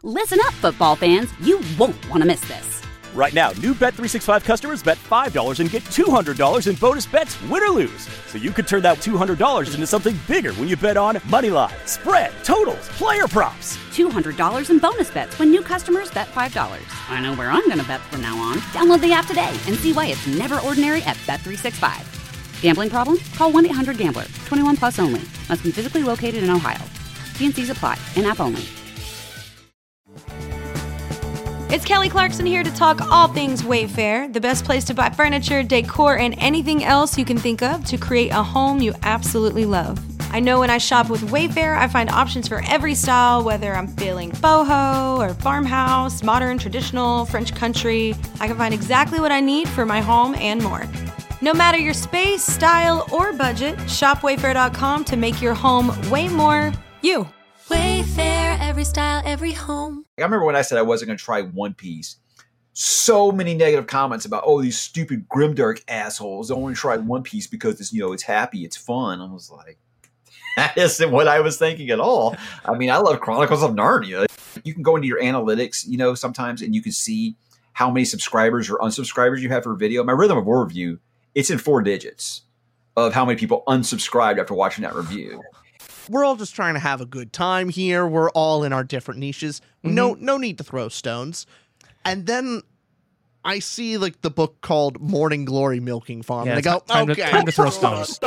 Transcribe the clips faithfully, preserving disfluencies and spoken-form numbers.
Listen up, football fans. You won't want to miss this. Right now, new Bet three sixty-five customers bet five dollars and get two hundred dollars in bonus bets, win or lose. So you could turn that two hundred dollars into something bigger when you bet on money line, spread, totals, player props. two hundred dollars in bonus bets when new customers bet five dollars. I know where I'm going to bet from now on. Download the app today and see why it's never ordinary at Bet three sixty-five. Gambling problem? Call one eight hundred gambler. twenty-one plus only. Must be physically located in Ohio. T and C's apply. In-app only. It's Kelly Clarkson here to talk all things Wayfair, the best place to buy furniture, decor, and anything else you can think of to create a home you absolutely love. I know when I shop with Wayfair, I find options for every style, whether I'm feeling boho or farmhouse, modern, traditional, French country. I can find exactly what I need for my home and more. No matter your space, style, or budget, shop wayfair dot com to make your home way more you. Wayfair, every style, every home. I remember when I said I wasn't going to try One Piece. So many negative comments about, oh, these stupid grimdark assholes don't want to try One Piece because it's, you know, it's happy, it's fun. I was like, that isn't what I was thinking at all. I mean, I love Chronicles of Narnia. You can go into your analytics, you know, sometimes, and you can see how many subscribers or unsubscribers you have for a video. My Rhythm of War review, it's in four digits of how many people unsubscribed after watching that review. We're all just trying to have a good time here. We're all in our different niches. Mm-hmm. No, no need to throw stones. And then I see like the book called Morning Glory Milking Farm, yeah, and I go, time okay, to, time to throw stones.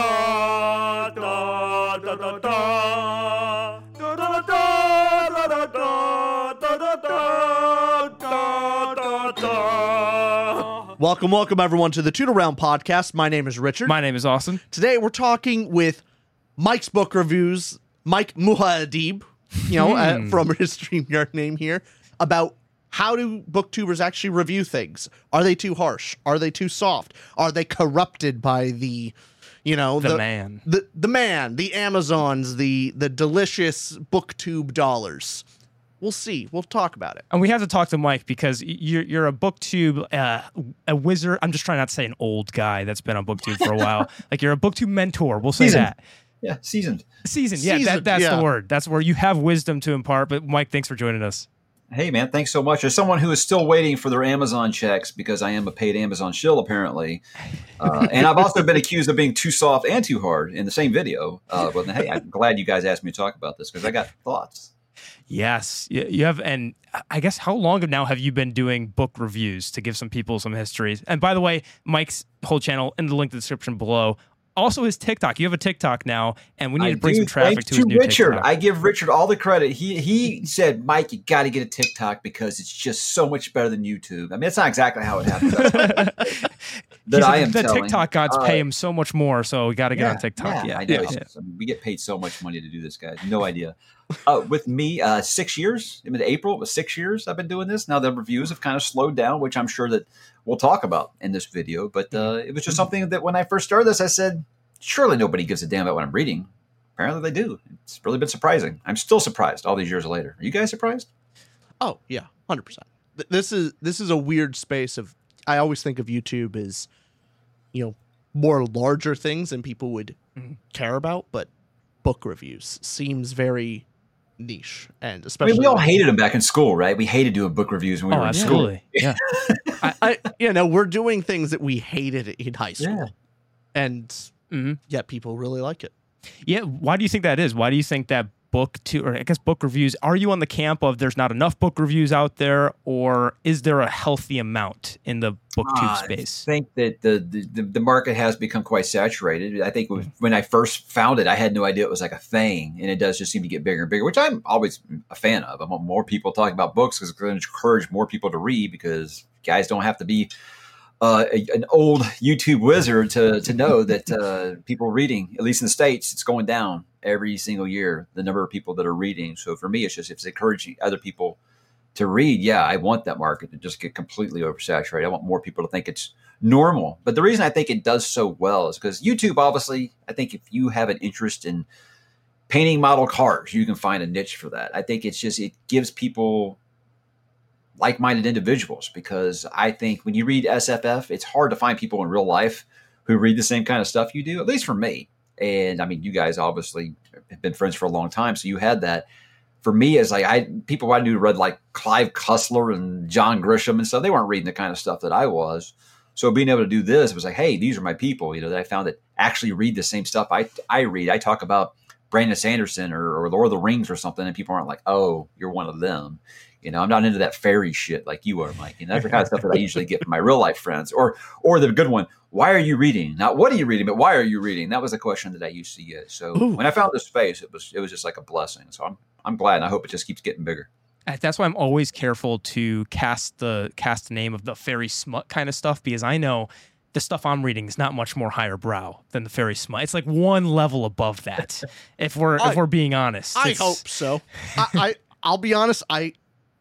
Welcome, welcome everyone to the Toot Around podcast. My name is Richard. My name is Austin. Today we're talking with Mike's Book Reviews, Mike Muad'Dib, you know, uh, from his StreamYard name here, about how do booktubers actually review things? Are they too harsh? Are they too soft? Are they corrupted by the, you know, the, the man, the the man, the Amazons, the the delicious booktube dollars? We'll see. We'll talk about it. And we have to talk to Mike because you're you're a booktube, uh, a wizard. I'm just trying not to say an old guy that's been on booktube for a while. Like you're a booktube mentor. We'll say Seasoned. that. Yeah, seasoned. Seasoned. Yeah, Seasoned, that, that's yeah. the word. That's where you have wisdom to impart. But Mike, thanks for joining us. Hey, man, thanks so much. As someone who is still waiting for their Amazon checks, because I am a paid Amazon shill, apparently. Uh, and I've also been accused of being too soft and too hard in the same video. Uh, but hey, I'm glad you guys asked me to talk about this because I got thoughts. Yes, you have. And I guess how long now have you been doing book reviews to give some people some histories? And by the way, Mike's whole channel in the link in the description below. Also his TikTok. You have a TikTok now, and we need I to bring do, some traffic to his to new Richard. TikTok. I give Richard all the credit. He he said, Mike, you got to get a TikTok because it's just so much better than YouTube. I mean, it's not exactly how it happened. that I am the telling. TikTok gods uh, pay him so much more, so we got to get yeah, on TikTok. Yeah, Yeah, I know. yeah. It's just- I mean, we get paid so much money to do this, guys. No idea. Uh, with me, uh, six years. I mean, April, it was six years I've been doing this. Now the reviews have kind of slowed down, which I'm sure that we'll talk about in this video. But uh, it was just something that when I first started this, I said, surely nobody gives a damn about what I'm reading. Apparently they do. It's really been surprising. I'm still surprised all these years later. Are you guys surprised? Oh yeah, one hundred percent. This is this is a weird space of. I always think of YouTube as, you know, more larger things than people would mm-hmm. care about, but book reviews seems very niche, and especially I mean, we all hated them back in school, right? We hated doing book reviews when we oh, were in absolutely. school. Yeah. I, I, you know, we're doing things that we hated in high school, Yeah. and Mm-hmm. yet people really like it. Yeah. Why do you think that is? Why do you think that book to, or I guess book reviews, are you on the camp of there's not enough book reviews out there, or is there a healthy amount in the booktube Uh, space? I think that the, the, the market has become quite saturated. I think when I first found it, I had no idea it was like a thing, and it does just seem to get bigger and bigger, which I'm always a fan of. I want more people talking about books because it's going to encourage more people to read because guys don't have to be Uh, a, an old YouTube wizard to to know that uh, people reading, at least in the States, it's going down every single year, the number of people that are reading. So for me, it's just, if it's encouraging other people to read, yeah, I want that market to just get completely oversaturated. I want more people to think it's normal. But the reason I think it does so well is because YouTube, obviously, I think if you have an interest in painting model cars, you can find a niche for that. I think it's just, it gives people like-minded individuals, because I think when you read S F F, it's hard to find people in real life who read the same kind of stuff you do, at least for me. And I mean, you guys obviously have been friends for a long time, so you had that. for me, as like I people I knew read like Clive Cussler and John Grisham and stuff, they weren't reading the kind of stuff that I was. So being able to do this, it was like, hey, these are my people, you know, that I found that actually read the same stuff I I read. I talk about Brandon Sanderson or, or Lord of the Rings or something, and people aren't like, oh, you're one of them. You know, I'm not into that fairy shit like you are, Mike. You know, that's the kind of stuff that I usually get from my real life friends. Or or the good one, why are you reading? Not what are you reading, but why are you reading? That was a question that I used to get. So Ooh. when I found this space, it was it was just like a blessing. So I'm I'm glad, and I hope it just keeps getting bigger. That's why I'm always careful to cast the cast the name of the fairy smut kind of stuff, because I know the stuff I'm reading is not much more higher brow than the fairy smut. It's like one level above that. if we're I, if we're being honest, I it's, hope so. I, I I'll be honest. I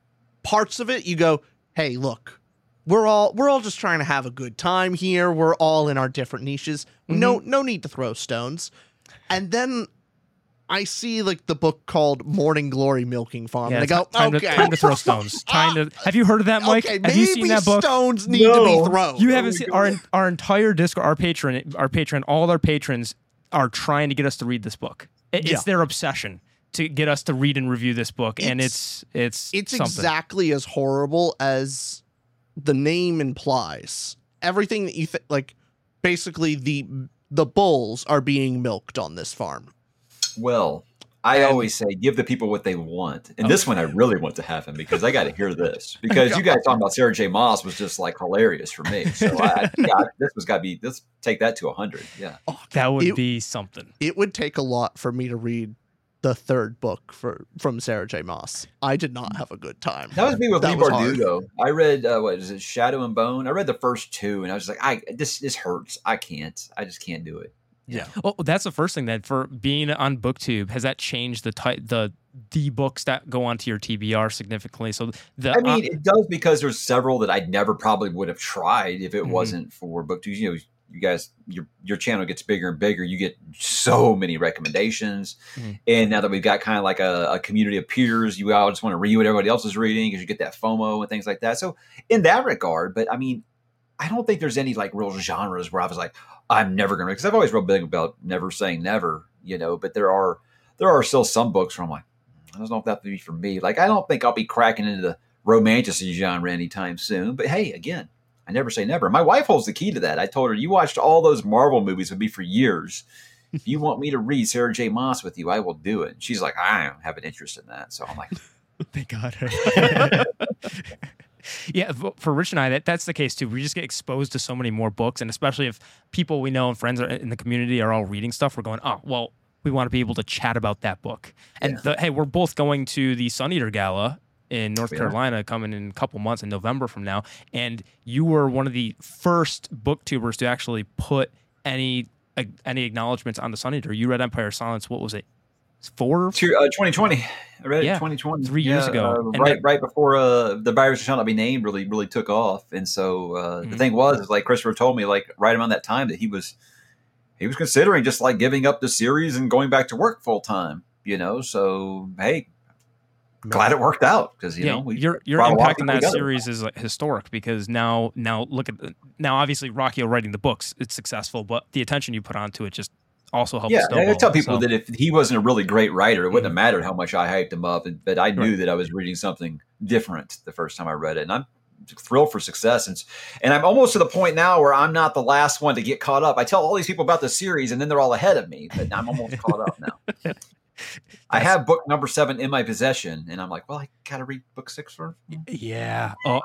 parts of it you go, hey, look, we're all we're all just trying to have a good time here. We're all in our different niches. Mm-hmm. No no need to throw stones. And then I see like the book called Morning Glory Milking Farm, yeah, and I go, time okay, to, time to throw stones. Time to. Have you heard of that, Mike? Okay, have maybe you seen that book? Stones need no. to be thrown. You haven't seen our our entire Discord, our patron, our patron, all our patrons are trying to get us to read this book. It, Yeah. It's their obsession to get us to read and review this book, and it's it's it's something. exactly as horrible as the name implies. Everything that you think, like, basically the the bulls are being milked on this farm. Well, I always say give the people what they want. And this one I really want to happen because I got to hear this. Because you guys talking about Sarah J. Maas was just like hilarious for me. So I, I, this was got to be, let's take that to a hundred. Yeah. Oh, That would it, be something. It would take a lot for me to read the third book for from Sarah J. Maas. I did not have a good time. That was me with That Lee was hard. Bardugo. I read, uh, what is it, Shadow and Bone? I read the first two and I was like, I this this hurts. I can't. I just can't do it. Yeah. Well, that's the first thing then. For being on BookTube, has that changed the ty- the the books that go onto your T B R significantly? So the I mean, it does because there's several that I never probably would have tried if it Mhm. wasn't for BookTube. You know, you guys, your your channel gets bigger and bigger. You get so many recommendations, Mhm. and now that we've got kind of like a, a community of peers, you all just want to read what everybody else is reading because you get that FOMO and things like that. So in that regard, but I mean, I don't think there's any like real genres where I was like, I'm never going to, because I've always real big about never saying never, you know, but there are, there are still some books where I'm like, I don't know if that would be for me. Like, I don't think I'll be cracking into the romantasy genre anytime soon, but hey, again, I never say never. My wife holds the key to that. I told her, you watched all those Marvel movies with me for years. If you want me to read Sarah J. Maas with you, I will do it. And she's like, I don't have an interest in that. So I'm like, Thank God. Yeah, for Rich and I, that, that's the case too. We just get exposed to so many more books, and especially if people we know and friends are in the community are all reading stuff, we're going, oh, well, we want to be able to chat about that book. And Yeah. the, hey, we're both going to the Sun Eater Gala in North We are. Carolina coming in a couple months in November from now, and you were one of the first booktubers to actually put any uh, any acknowledgments on the Sun Eater. You read Empire of Silence. What was it? Four? Two- uh, twenty twenty. I read Yeah, it twenty twenty. three years Yeah, ago. uh, And right that- right before uh, the virus shall not be named really really took off. And so uh, Mhm. the thing was, is like Christopher told me, like right around that time, that he was he was considering just like giving up the series and going back to work full time. You know, so hey, glad it worked out because you yeah, know we your your brought a lot of impact on people that together. series is like, historic, because now now look at the, now obviously Rockio writing the books, it's successful, but the attention you put onto it just also helps. Yeah, snowball, I tell people so. that if he wasn't a really great writer, it wouldn't Mhm. have mattered how much I hyped him up. And, but I knew Right. that I was reading something different the first time I read it, and I'm thrilled for success. And, and I'm almost to the point now where I'm not the last one to get caught up. I tell all these people about the series, and then they're all ahead of me, but I'm almost caught up now. I have book number seven in my possession, and I'm like, well, I gotta read book six first. Yeah. Oh,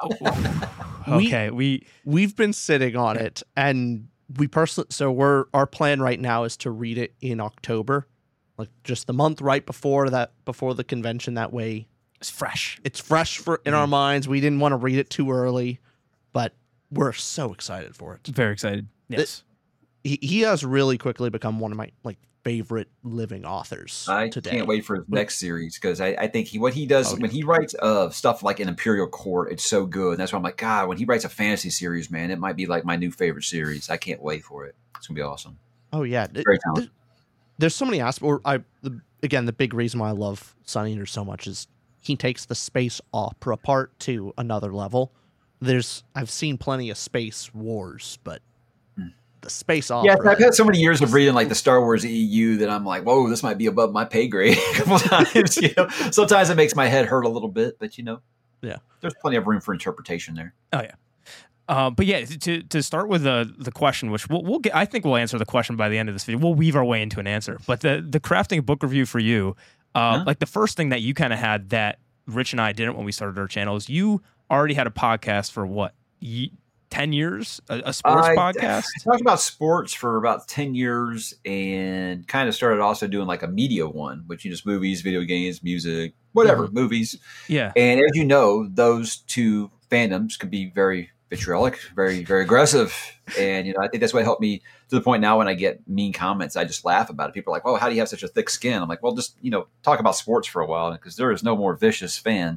We- okay. We We've been sitting on it, and we personally, so we're our plan right now is to read it in October, like just the month right before that, before the convention. That way, it's fresh. it's fresh for in our minds. We didn't want to read it too early, but we're so excited for it. Very excited. Yes. He he has really quickly become one of my like favorite living authors. I today. can't wait for his next series because I, I think he what he does Oh, when he writes uh, stuff like an Imperial Court, it's so good. And that's why I'm like, God, when he writes a fantasy series, man, it might be like my new favorite series. I can't wait for it. It's gonna be awesome. Oh yeah, Th- Very th- talented. there's so many aspects. Or I the, again, the big reason why I love Sun Eater so much is he takes the space opera part to another level. There's I've seen plenty of space wars, but the space Yeah, opera. I've had so many years of reading like the Star Wars E U that I'm like, whoa, this might be above my pay grade a couple times. You know, sometimes it makes my head hurt a little bit, but you know, Yeah. there's plenty of room for interpretation there. Oh yeah. Uh, but yeah, to to start with the the question, which we'll, we'll get, I think we'll answer the question by the end of this video. We'll weave our way into an answer. But the the crafting a book review for you, uh, Huh? like the first thing that you kind of had that Rich and I didn't when we started our channel is you already had a podcast for what, ye- ten years, a, a sports I, podcast. I talked about sports for about ten years and kind of started also doing like a media one, which is just movies, video games, music, whatever, Mm-hmm. movies. Yeah. And as you know, those two fandoms can be very vitriolic, very, very aggressive. And, you know, I think that's what helped me to the point now when I get mean comments, I just laugh about it. People are like, oh, how do you have such a thick skin? I'm like, well, just, you know, talk about sports for a while because there is no more vicious fan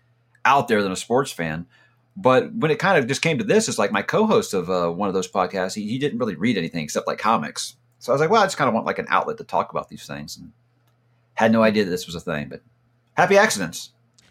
out there than a sports fan. But when it kind of just came to this, it's like my co-host of uh, one of those podcasts, he, he didn't really read anything except like comics. So I was like, well, I just kind of want like an outlet to talk about these things. And had no idea that this was a thing, but happy accidents.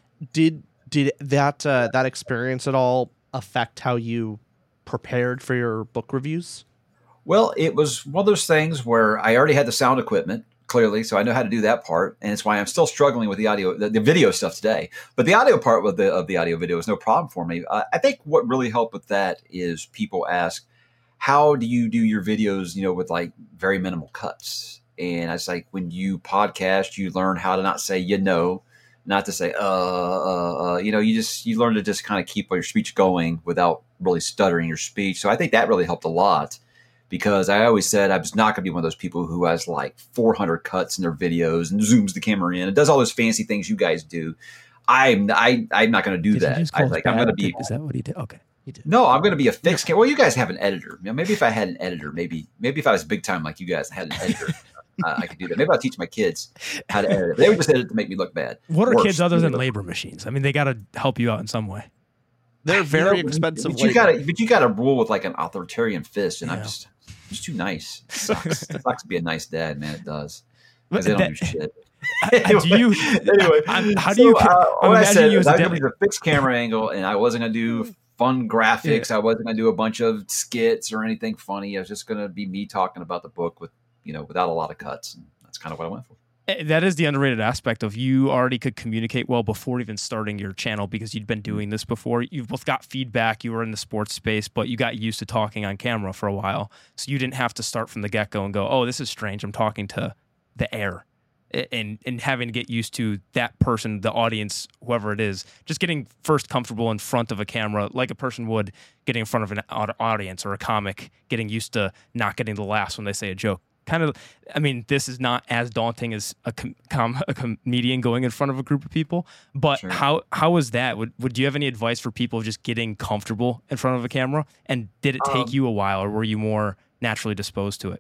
Did did that uh, that experience at all affect how you prepared for your book reviews? Well, it was one of those things where I already had the sound equipment, clearly, so I know how to do that part, and it's why I'm still struggling with the audio, the, the video stuff today. But the audio part with the of the audio video is no problem for me. Uh, I think what really helped with that is people ask, "How do you do your videos?" You know, with like very minimal cuts. And I was like, when you podcast, you learn how to not say you know, not to say uh, uh, uh you know, you just you learn to just kind of keep your speech going without really stuttering your speech. So I think that really helped a lot. Because I always said I was not going to be one of those people who has like four hundred cuts in their videos and zooms the camera in and does all those fancy things you guys do. I'm I, I'm not going to do Did he that. just I call like us I'm going to bad? be. Is that what he did? Okay, he did. No, I'm going to be a fixed camera. Well, you guys have an editor. You know, maybe if I had an editor, maybe maybe if I was big time like you guys and had an editor, uh, I could do that. Maybe I'll teach my kids how to edit. They would just edit to make me look bad. What are Worse, kids other make me than look- labor machines? I mean, they got to help you out in some way. They're very You know, expensive. But you labor. got to but you got to rule with like an authoritarian fist, and I'm Yeah. just. It's too nice. It sucks. It sucks to be a nice dad, man. It does. But Because they don't that- do shit. do you? anyway, I'm- how do so, you? Uh, I'm what I imagining said you was as a I was going dad. to use a fixed camera angle, and I wasn't going to do fun graphics. I wasn't going to do a bunch of skits or anything funny. I was just going to be me talking about the book with, you know, without a lot of cuts. And that's kind of what I went for. Eh, That is the underrated aspect of you already could communicate well before even starting your channel because you'd been doing this before. You've both got feedback. You were in the sports space, but you got used to talking on camera for a while. So you didn't have to start from the get-go and go, oh, this is strange. I'm talking to the air. A- And, and having to get used to that person, the audience, whoever it is, just getting first comfortable in front of a camera like a person would getting in front of an au- audience or a comic, getting used to not getting the laughs when they say a joke. Kind of, I mean, this is not as daunting as a, com- com- a comedian going in front of a group of people. But Sure. how how was that? Would would you have any advice for people just getting comfortable in front of a camera? And did it take Um, you a while, or were you more naturally disposed to it?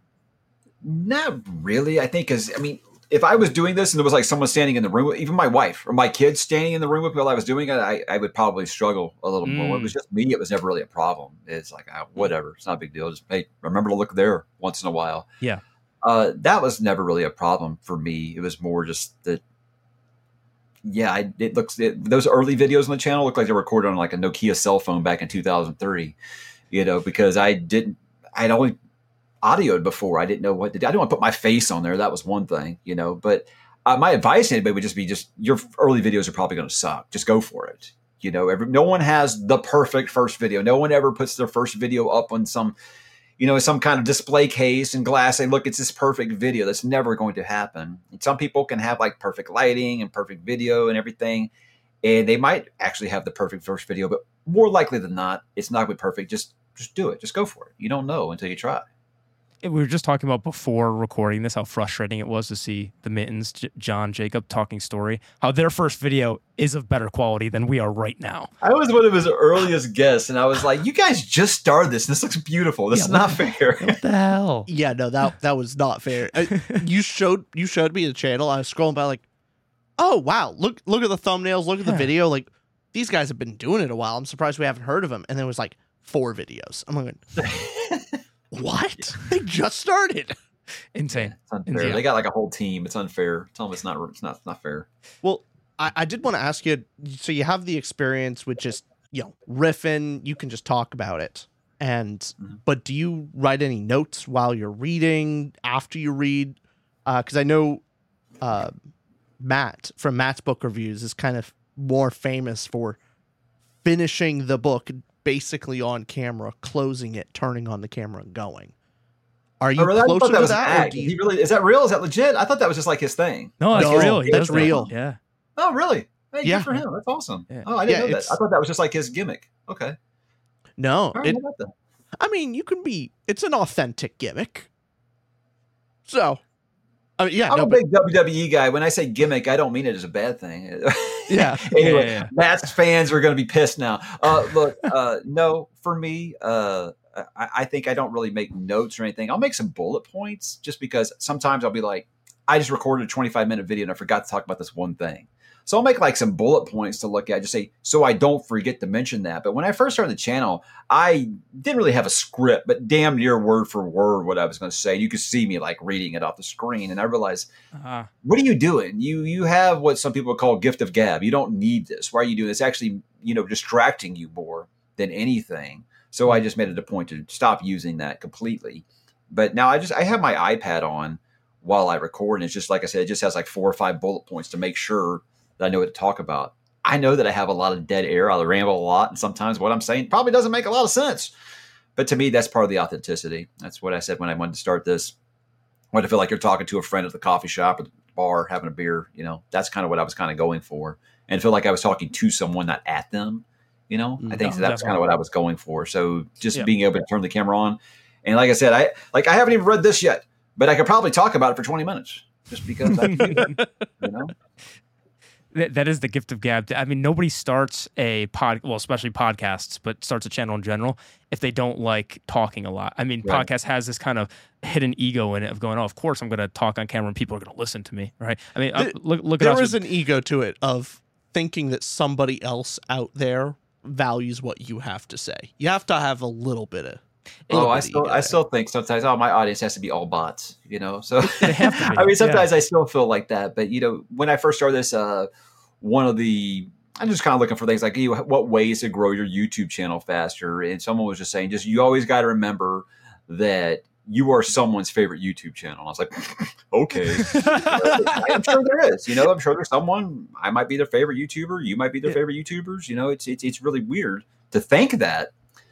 Not really. I think because, I mean, if I was doing this and there was like someone standing in the room, even my wife or my kids standing in the room with me while I was doing it, I, I would probably struggle a little more. When it was just me, it was never really a problem. It's like, ah, whatever. It's not a big deal. Just, hey, remember to look there once in a while. Yeah. Uh, that was never really a problem for me. It was more just that, yeah, I, it looks, it, those early videos on the channel look like they were recorded on like a Nokia cell phone back in two thousand three, you know, because I didn't, I'd only audioed before. I didn't know what to do. I didn't want to put my face on there. That was one thing, you know, but uh, my advice to anybody would just be just your early videos are probably going to suck. Just go for it. You know, every, no one has the perfect first video. No one ever puts their first video up on some, you know, some kind of display case and glass. Say, look, it's this perfect video. That's never going to happen. And some people can have like perfect lighting and perfect video and everything. And they might actually have the perfect first video, but more likely than not, it's not going to be perfect. Just, just do it. Just go for it. You don't know until you try. We were just talking about before recording this, how frustrating it was to see the Mittens, J- John, Jacob talking story, how their first video is of better quality than we are right now. I was one of his earliest guests, and I was like, you guys just started this. This looks beautiful. This Yeah, is what not the- fair. What the hell? Yeah, no, that that was not fair. Uh, you showed you showed me the channel. I was scrolling by like, oh wow, look look at the thumbnails, look at the Yeah. video. Like these guys have been doing it a while. I'm surprised we haven't heard of them. And there was like four videos. I'm like, what? They just started. Insane. It's unfair. Yeah. They got like a whole team. It's unfair. Tell them it's not. It's not. It's not fair. Well, I, I did want to ask you. So you have the experience with just you know riffing. You can just talk about it, And Mm-hmm. but do you write any notes while you're reading, after you read? Because I know uh, Matt from Matt's Book Reviews is kind of more famous for finishing the book basically on camera, closing it, turning on the camera, and going. Are you Oh, really? I thought closer that to was an that? Or act. do Is you... he really? Is that real? Is that legit? I thought that was just like his thing. No, that's No, real. He that's does that. real. Yeah. Oh, really? Hey, Yeah. good for him. That's awesome. Yeah. Oh, I didn't Yeah, know that. it's- I thought that was just like his gimmick. Okay. No, All right, it, how about that? I mean, you can be. It's an authentic gimmick. So, I mean, yeah, I'm no, a but, big W W E guy. When I say gimmick, I don't mean it as a bad thing. yeah. Anyway, Yeah, yeah. Matt's fans are going to be pissed now. Uh, look, uh, no, for me, uh, I, I think I don't really make notes or anything. I'll make some bullet points just because sometimes I'll be like, I just recorded a twenty-five minute video and I forgot to talk about this one thing. So I'll make like some bullet points to look at, just say, so I don't forget to mention that. But when I first started the channel, I didn't really have a script, but damn near word for word what I was going to say. You could see me like reading it off the screen. And I realized, Uh-huh. what are you doing? You you have what some people call gift of gab. You don't need this. Why are you doing this? It's actually, you know, distracting you more than anything. So I just made it a point to stop using that completely. But now I just I have my iPad on while I record, and it's just like I said, it just has like four or five bullet points to make sure that I know what to talk about. I know that I have a lot of dead air. I ramble a lot, and sometimes what I'm saying probably doesn't make a lot of sense. But to me, that's part of the authenticity. That's what I said when I wanted to start this. I want to feel like you're talking to a friend at the coffee shop or the bar having a beer. You know, that's kind of what I was kind of going for, and feel like I was talking to someone, not at them. You know, I think No, that's kind of what I was going for. So just Yeah. being able to turn the camera on, and like I said, I like I haven't even read this yet, but I could probably talk about it for twenty minutes just because I, you know. That, that is the gift of gab. I mean, nobody starts a pod, well, especially podcasts, but starts a channel in general if they don't like talking a lot. I mean, Right. podcast has this kind of hidden ego in it of going, oh, of course I'm going to talk on camera and people are going to listen to me, right? I mean, uh, Th- look, look at There us. is with- an ego to it of thinking that somebody else out there values what you have to say. You have to have a little bit of. Oh, little I bit of still, ego I there. still think sometimes, oh, my audience has to be all bots, you know. So They have to be, I mean, sometimes yeah. I still feel like that. But you know, when I first started this, uh, one of the, I'm just kind of looking for things like, you, what ways to grow your YouTube channel faster. And someone was just saying, just you always got to remember that you are someone's favorite YouTube channel. And I was like, okay, I'm sure there is. You know, I'm sure there's someone. I might be their favorite YouTuber. You might be their Yeah. favorite YouTubers. You know, it's it's it's really weird to think that.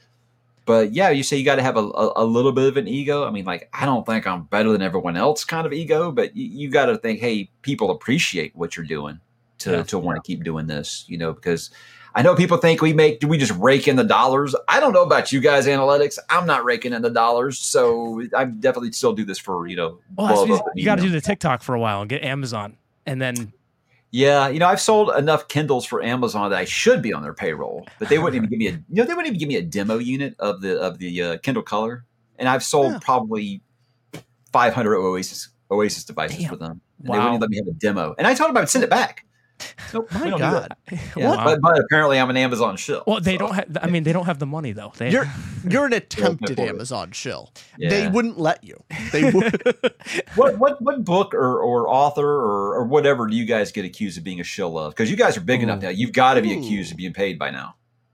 But yeah, you say you got to have a, a, a little bit of an ego. I mean, like, I don't think I'm better than everyone else kind of ego, but you, you got to think, hey, people appreciate what you're doing to, Yeah. to want to keep doing this, you know, because I know people think we make, do we just rake in the dollars? I don't know about you guys, analytics. I'm not raking in the dollars. So I definitely still do this for, you know, well, that's love what of the you got to do medium. the TikTok for a while and get Amazon. And then, Yeah, you know, I've sold enough Kindles for Amazon that I should be on their payroll, but they wouldn't even give me a, you know, they wouldn't even give me a demo unit of the of the uh, Kindle Color, and I've sold Yeah. probably five hundred Oasis Oasis devices Damn. for them. And Wow. They wouldn't let me have a demo, and I told them I would send it back. Nope, we My don't do God. that. Yeah, Wow. but, but apparently I'm an Amazon shill. well, they so, don't have, I mean, they don't have the money though. They, You're you're an attempted for it. Amazon shill. Yeah. They wouldn't let you. They would. What what what book or, or author or, or whatever do you guys get accused of being a shill of? Because you guys are big enough Ooh. now. You've got to be Ooh. accused of being paid by now.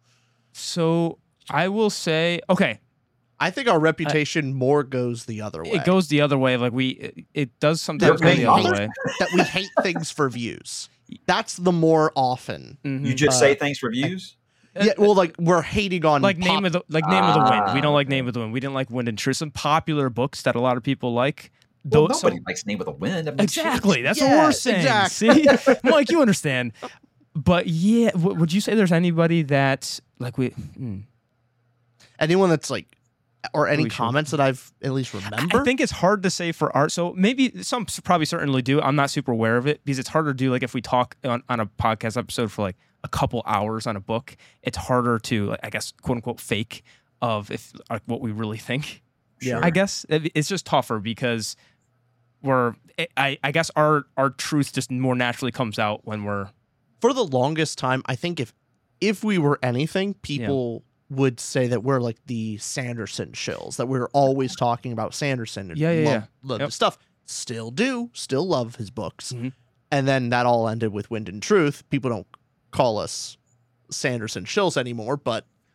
so I will say, okay, I think our reputation more goes the other way. it goes the other way. Like we, it, it does sometimes They're go the paying other others? way. that we hate things for views. That's the more often. Mhm. You just Uh, say things for views. Yeah, well, like we're hating on like pop- name of the like name of the wind. We Ah, don't like okay. name of the wind. We didn't like Wind and Truth. Some popular books that a lot of people like. Well, Those nobody some- likes Name of the Wind. I mean, shit. exactly. That's what we're Yes, saying. exactly. See, Mike, you understand. But yeah, w- would you say there's anybody that like we? hmm. anyone that's like, or any We should- comments that I've at least remember. I think it's hard to say for art. So maybe some s- probably certainly do. I'm not super aware of it because it's harder to do. Like if we talk on, on a podcast episode for like a couple hours on a book, it's harder to, like, I guess, quote unquote, fake of if like what we really think. Yeah. I guess It- it's just tougher because we're. I I guess our our truth just more naturally comes out when we're. for the longest time, I think if if we were anything, people would say that we're like the Sanderson shills, that we're always talking about Sanderson. And Yeah, yeah, love, yeah. love Yep. his stuff. Still do, still love his books. Mhm. And then that all ended with Wind and Truth. People don't call us Sanderson shills anymore, but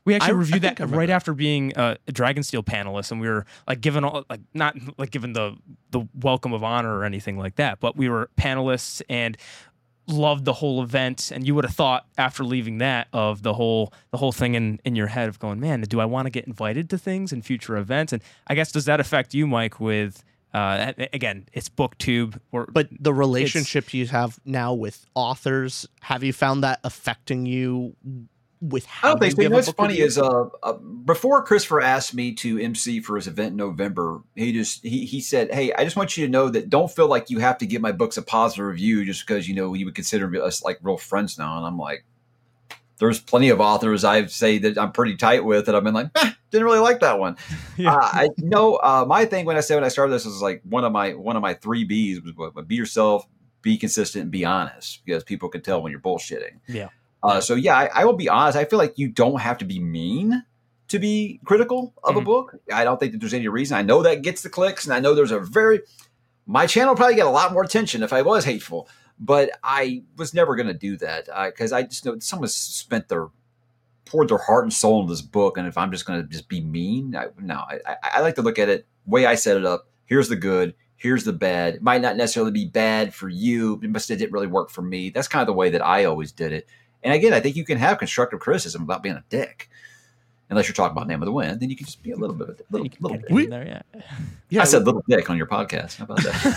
We actually I- reviewed I think that I remember right that. after being uh, a Dragonsteel panelist, and we were like given all like not like given the the welcome of honor or anything like that, but we were panelists and loved the whole event. And you would have thought after leaving that of the whole the whole thing in in your head of going, man, do I want to get invited to things and future events? And I guess does that affect you, Mike? With uh, again, it's BookTube, or But the relationship you have now with authors, have you found that affecting you with how I don't think you so. You give know a what's book funny review? is uh, uh, before Christopher asked me to M C for his event in November, he just he he said, "Hey, I just want you to know that don't feel like you have to give my books a positive review just because you know you would consider us like real friends now." And I'm like, there's plenty of authors I say that I'm pretty tight with that I've been like, eh, didn't really like that one. Yeah. Uh, I no, uh, my thing when I said when I started this was like one of my one of my three B's was what, be yourself, be consistent, and be honest, because people can tell when you're bullshitting. yeah. Uh, so yeah, I, I will be honest. I feel like you don't have to be mean to be critical of a Mhm. book. I don't think that there's any reason. I know that gets the clicks, and I know there's a very my channel probably get a lot more attention if I was hateful, but I was never going to do that because I just know someone's spent their poured their heart and soul into this book, and if I'm just going to just be mean, I, no, I, I, I like to look at it way I set it up. Here's the good. Here's the bad. It might not necessarily be bad for you, but it didn't really work for me. That's kind of the way that I always did it. And again, I think you can have constructive criticism without being a dick. Unless you're talking about Name of the Wind, then you can just be a little bit of a little, You can little get dick. in there, yeah. Yeah, I said little dick on your podcast. How about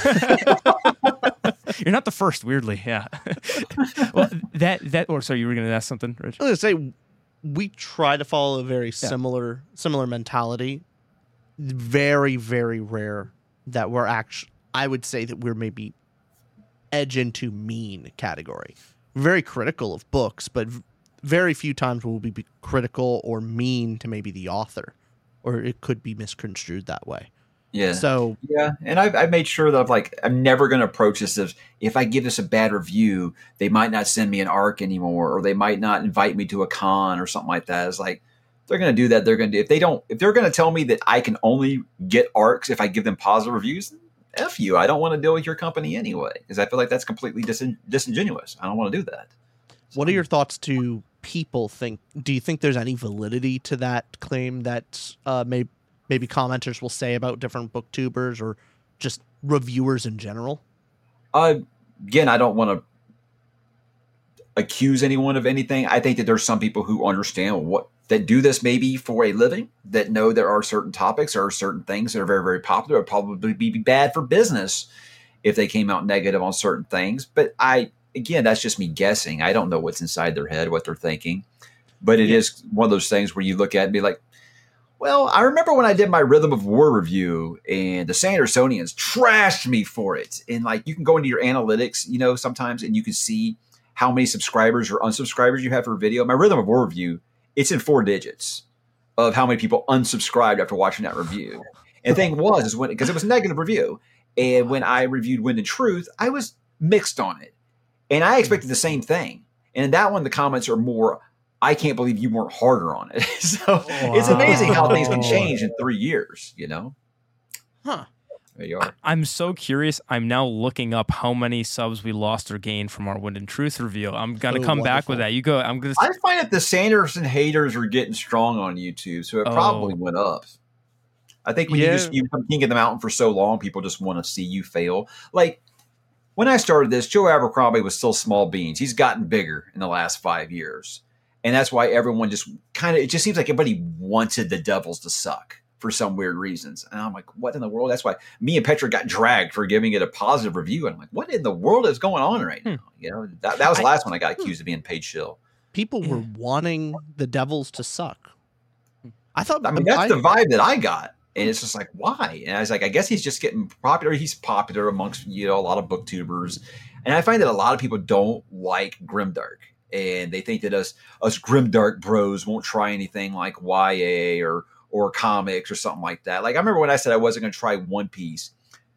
that? You're not the first, weirdly. Yeah. well, that that or sorry, you were going to ask something, Rich? I was going to say we try to follow a very similar similar mentality. Very, very rare that we're actually, I would say that we're maybe edge into mean category. Very critical of books, but v- very few times will we be critical or mean to maybe the author, or it could be misconstrued that way. Yeah. So Yeah, and I've, I've made sure that I'm like I'm never going to approach this as if I give this a bad review, they might not send me an arc anymore, or they might not invite me to a con or something like that. It's like they're going to do that. They're going to do if they don't if they're going to tell me that I can only get arcs if I give them positive reviews. F you. I don't want to deal with your company anyway because I feel like that's completely disin- disingenuous. I don't want to do that. what are your thoughts to people think? Do you think there's any validity to that claim that uh, may, maybe commenters will say about different booktubers or just reviewers in general? Uh, again, I don't want to accuse anyone of anything. I think that there's some people who understand what that do this maybe for a living, that know there are certain topics or certain things that are very, very popular. It would probably be bad for business if they came out negative on certain things. But I, again, that's just me guessing. I don't know what's inside their head, what they're thinking. But it is one of those things where you look at it and be like, well, I remember when I did my Rhythm of War review and the Sandersonians trashed me for it. And like, you can go into your analytics, you know, sometimes, and you can see how many subscribers or unsubscribers you have for a video. My Rhythm of War review, it's in four digits of how many people unsubscribed after watching that review. And the thing was, is when, because it was a negative review. And when I reviewed Wind and Truth, I was mixed on it. And I expected the same thing. And in that one, the comments are more, I can't believe you weren't harder on it. So it's amazing how things can change in three years, you know? Huh. There you are. I'm so curious. I'm now looking up how many subs we lost or gained from our Wind and Truth review. I'm gonna Oh, come back with wonderful. that. You go. I'm gonna. I find that the Sanderson haters are getting strong on YouTube, so it probably Oh. went up. I think when Yeah. you just you become king of the mountain for so long, people just want to see you fail. Like when I started this, Joe Abercrombie was still small beans. He's gotten bigger in the last five years, and that's why everyone just kind of. It just seems like everybody wanted the Devils to suck for some weird reasons. And I'm like, what in the world? That's why me and Petra got dragged for giving it a positive review. And I'm like, what in the world is going on right now? You know, that, that was the I- last one I got accused of being paid shill. People were wanting the Devils to suck. I thought. I mean, that's I- the vibe that I got. And it's just like, why? And I was like, I guess he's just getting popular. He's popular amongst, you know, a lot of booktubers. And I find that a lot of people don't like Grimdark. And they think that us us Grimdark bros won't try anything like Y A or or comics or something like that. Like I remember when I said I wasn't going to try One Piece,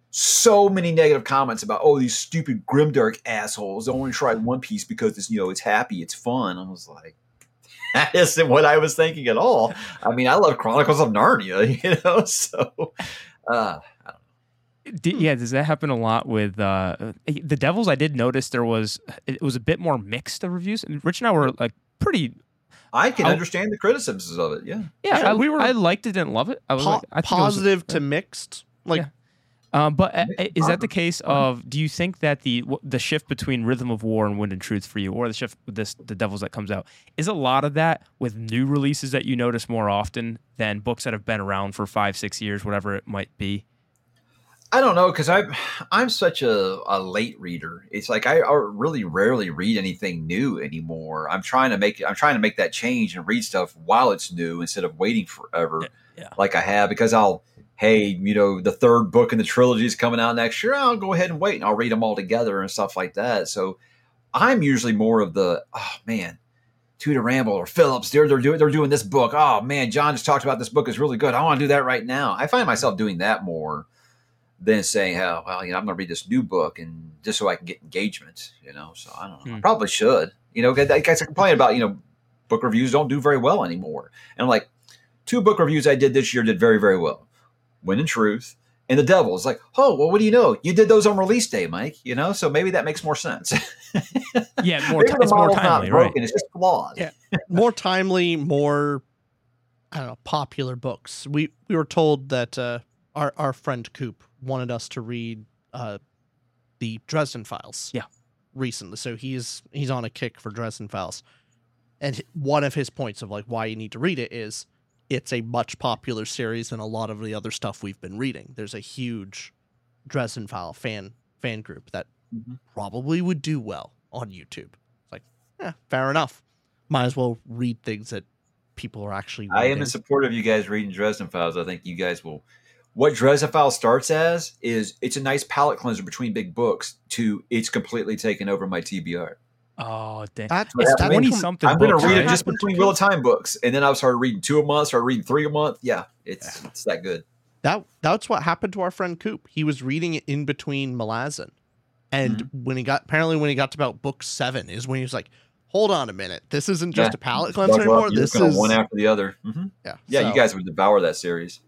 so many negative comments about, oh, these stupid Grimdark assholes don't want to try One Piece because it's, you know, it's happy, it's fun. I was like, that isn't what I was thinking at all. I mean, I love Chronicles of Narnia, you know, so uh, I don't know. D- yeah, does that happen a lot with uh, the Devils? I did notice there was it was a bit more mixed of reviews. And Rich and I were like pretty I can I'll- understand the criticisms of it. Yeah. Yeah, Yeah, I, we were- I liked it, didn't love it. I was Po- like, I think it was- positive to mixed. Like, Yeah. Um, but uh, Mixed is that the progress. case of? Do you think that the w- the shift between Rhythm of War and Wind and Truth for you, or the shift with this the Devils that comes out, is a lot of that with new releases that you notice more often than books that have been around for five, six years, whatever it might be? I don't know because I'm I'm such a, a late reader. It's like I, I really rarely read anything new anymore. I'm trying to make I'm trying to make that change and read stuff while it's new instead of waiting forever, Yeah, yeah. like I have. Because I'll hey, you know, the third book in the trilogy is coming out next year. I'll go ahead and wait and I'll read them all together and stuff like that. So I'm usually more of the oh man, Tudor Ramble or Phillips. They're they're doing they're doing this book. Oh man, John just talked about this book is really good. I want to do that right now. I find myself doing that more than saying, oh, well, you know, I'm going to read this new book and just so I can get engagement, you know. So I don't know. Hmm. I probably should, you know, guys are complaining about, you know, book reviews don't do very well anymore. And I'm like, two book reviews I did this year did very, very well. Wind and Truth and The Devil. It's like, oh, well, what do you know? You did those on release day, Mike, you know, so maybe that makes more sense. Yeah, more Maybe ti- the it's more model's not timely, broken. right? It's just flawed. Yeah. more timely, more I don't know, popular books. We we were told that uh, our our friend Coop wanted us to read uh, the Dresden Files. Yeah. Recently, so he's he's on a kick for Dresden Files, and one of his points of like why you need to read it is it's a much popular series than a lot of the other stuff we've been reading. There's a huge Dresden File fan fan group that Mhm. probably would do well on YouTube. It's like, yeah, fair enough. Might as well read things that people are actually reading. I am in support of you guys reading Dresden Files. I think you guys will. What Dresden Files starts as is it's a nice palate cleanser between big books to it's completely taken over my T B R. Oh, dang. That- It's that twenty com- something I'm going books, to read right? it just happened to between Wheel of Time books, and then I started reading two a month, started reading three a month. Yeah, it's it's that good. That that's what happened to our friend Coop. He was reading it in between Malazan, and Mm-hmm. when he got apparently when he got to about book seven is when he was like, "Hold on a minute, this isn't just Yeah. a palate Buckle cleanser up, anymore. you're This going is one after the other. hmm yeah, Yeah, so- you guys would devour that series.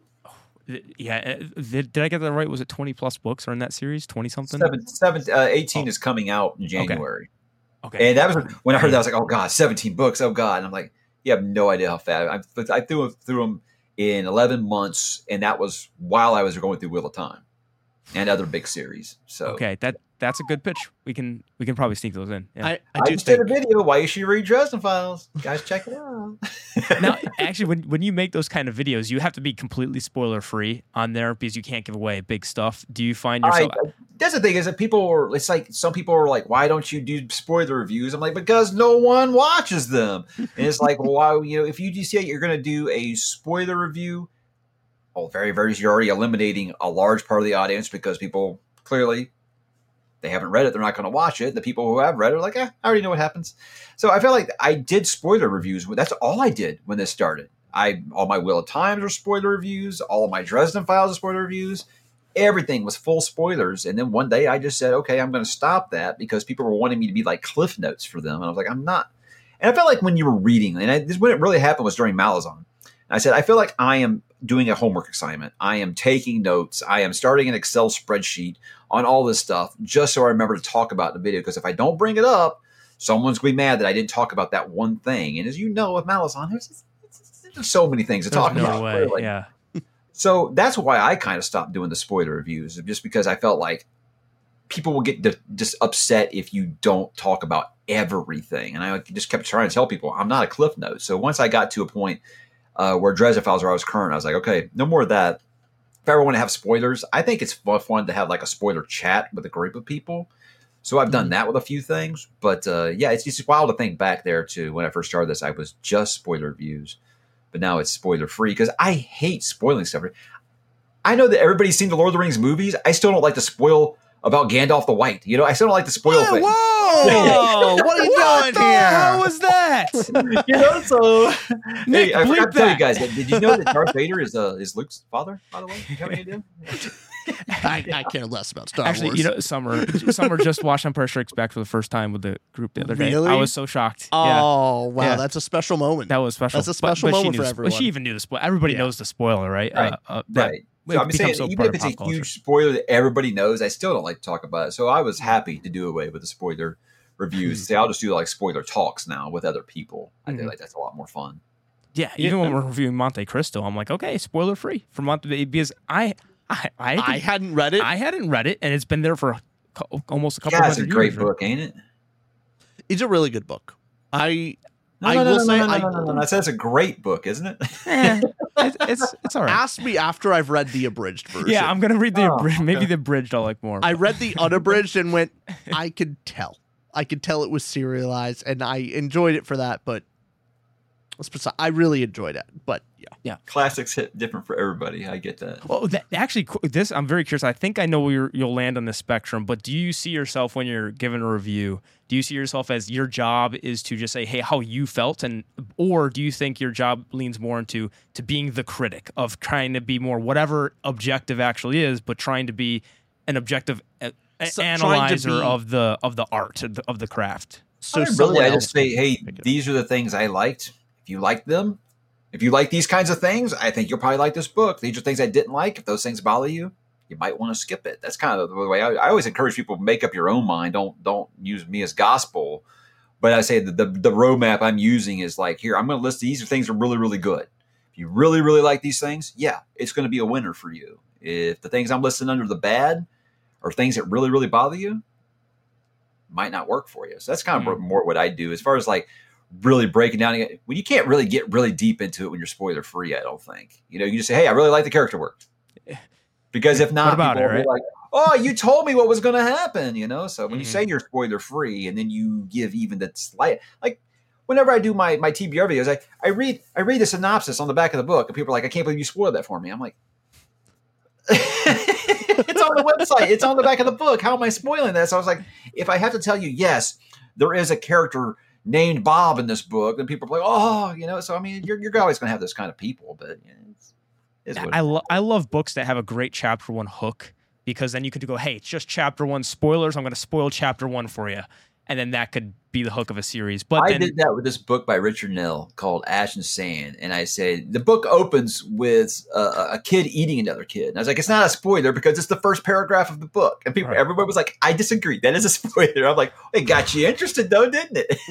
Yeah, uh, did, did I get that right? Was it twenty plus books are in that series? twenty something? Seven, seven, uh, eighteen Oh. is coming out in January. Okay. And that was when I heard that, I was like, oh, God, seventeen books. Oh, God. And I'm like, you have no idea how fast. I, I threw, threw them in eleven months, and that was while I was going through Wheel of Time and other big series. So Okay, that that's a good pitch. We can we can probably sneak those in. Yeah. I, I I do just did think a video. Why you should read Dresden Files. Guys, check it out. Now, actually, when when you make those kind of videos, you have to be completely spoiler free on there because you can't give away big stuff. Do you find I, yourself? that's the thing is that people are, it's like some people are like, why don't you do spoiler reviews? I'm like, because no one watches them. And it's like, well, why, you know, if you just say you're going to do a spoiler review, oh, very, very, you're already eliminating a large part of the audience because people clearly they haven't read it. They're not going to watch it. The people who have read it are like, eh, I already know what happens. So I feel like I did spoiler reviews. That's all I did when this started. I, all my Wheel of Times are spoiler reviews. All of my Dresden Files are spoiler reviews. Everything was full spoilers. And then one day I just said, okay, I'm going to stop that because people were wanting me to be like Cliff Notes for them. And I was like, I'm not. And I felt like when you were reading, and I, this when it really happened was during Malazan. And I said, I feel like I am doing a homework assignment. I am taking notes. I am starting an Excel spreadsheet on all this stuff just so I remember to talk about in the video. Because if I don't bring it up, someone's going to be mad that I didn't talk about that one thing. And as you know, with Malazan, there's, there's so many things to There's talk no about. way. Clearly. Yeah. So that's why I kind of stopped doing the spoiler reviews, just because I felt like people will get d- just upset if you don't talk about everything. And I just kept trying to tell people I'm not a Cliff Note. So once I got to a point uh, where Dresden Files where I was current, I was like, okay, no more of that. If I ever want to have spoilers, I think it's fun to have like a spoiler chat with a group of people. So I've done Mhm. that with a few things. But uh, yeah, it's just wild to think back there to when I first started this, I was just spoiler reviews. But now it's spoiler free because I hate spoiling stuff. I know that everybody's seen the Lord of the Rings movies. I still don't like to spoil about Gandalf the White. You know, I still don't like to spoil Whoa, things. whoa! What are you doing the here? hell was that? You know, so Nick, hey, I bleep forgot to tell you that. guys. Did you know that Darth Vader is uh, is Luke's father? By the way, you have any idea? I, I care less about Star Actually, Wars. you know, Summer Summer just watched Empire Strikes Back for the first time with the group the other day. Really? I was so shocked. Yeah. oh wow, Yeah. that's a special moment. That was special. That's a But- special but she moment knew for the- But she everyone. even knew the spoiler. Everybody Yeah. knows the spoiler, right? Right. Uh, uh, that- Right. it So I'm becomes saying, so even part if of it's a pop culture. huge spoiler that everybody knows, I still don't like to talk about it. So I was happy to do away with the spoiler reviews. See, I'll just do like spoiler talks now with other people. I Mhm. feel like that's a lot more fun. Yeah, even when we're reviewing Monte Cristo, I'm like, okay, spoiler free for Monte because I I I, I hadn't read it. I hadn't read it, and it's been there for a cou- almost a couple Yeah, it's a hundred great years. right? book, ain't it? It's a really good book. I No, I no, no, will no, say no, no, I no, no, no. I said it's a great book, isn't it? Eh, it's, it's it's all right. ask me after I've read the abridged version. Yeah, I'm gonna read the Oh, abridged. Maybe okay. the abridged I'll like more. I read the unabridged and went, I could tell. I could tell it was serialized, and I enjoyed it for that, but let's precise, I really enjoyed it. But yeah. Classics hit different for everybody. I get that. Well, that, actually, qu- this I'm very curious. I think I know where you're, you'll land on this spectrum. But do you see yourself when you're giving a review? Do you see yourself as your job is to just say, "Hey, how you felt," and or do you think your job leans more into to being the critic of trying to be more whatever objective actually is, but trying to be an objective uh, So- trying to analyzer be- of the of the art of the, of the craft? So I mean, someone really, I else just say, can hey, pick it up. these are the things I liked. If you like them, if you like these kinds of things, I think you'll probably like this book. These are things I didn't like. If those things bother you, you might want to skip it. That's kind of the way I, I always encourage people to make up your own mind. Don't don't use me as gospel. But I say the, the, the roadmap I'm using is like, here, I'm going to list these things that are really, really good. If you really, really like these things, yeah, it's going to be a winner for you. If the things I'm listing under the bad are things that really, really bother you, might not work for you. So that's kind of Mm. more what I do as far as like really breaking down. When you can't really get really deep into it when you're spoiler free, I don't think. You know, you just say, hey, I really like the character work. Because if not, What about people it, will be right? like, oh, you told me what was going to happen, you know? So when you Mhm. say you're spoiler free and then you give even the slight, like whenever I do my, my T B R videos, I, I read, I read the synopsis on the back of the book and people are like, I can't believe you spoiled that for me. I'm like, it's on the website. It's on the back of the book. How am I spoiling this? I was like, if I have to tell you, yes, there is a character named Bob in this book, then people are like, oh, you know, so I mean, you're, you're always going to have those kind of people, but you know, it's, it's what it I, is. lo- I love books that have a great chapter one hook because then you could go, hey, it's just chapter one spoilers. I'm going to spoil chapter one for you. And then that could be the hook of a series. But I then, did that with this book by Richard Nell called Ash and Sand. And I said, the book opens with a, a kid eating another kid. And I was like, it's not a spoiler because it's the first paragraph of the book. And people, Right. everybody was like, I disagree. That is a spoiler. I'm like, it got you interested though, didn't it?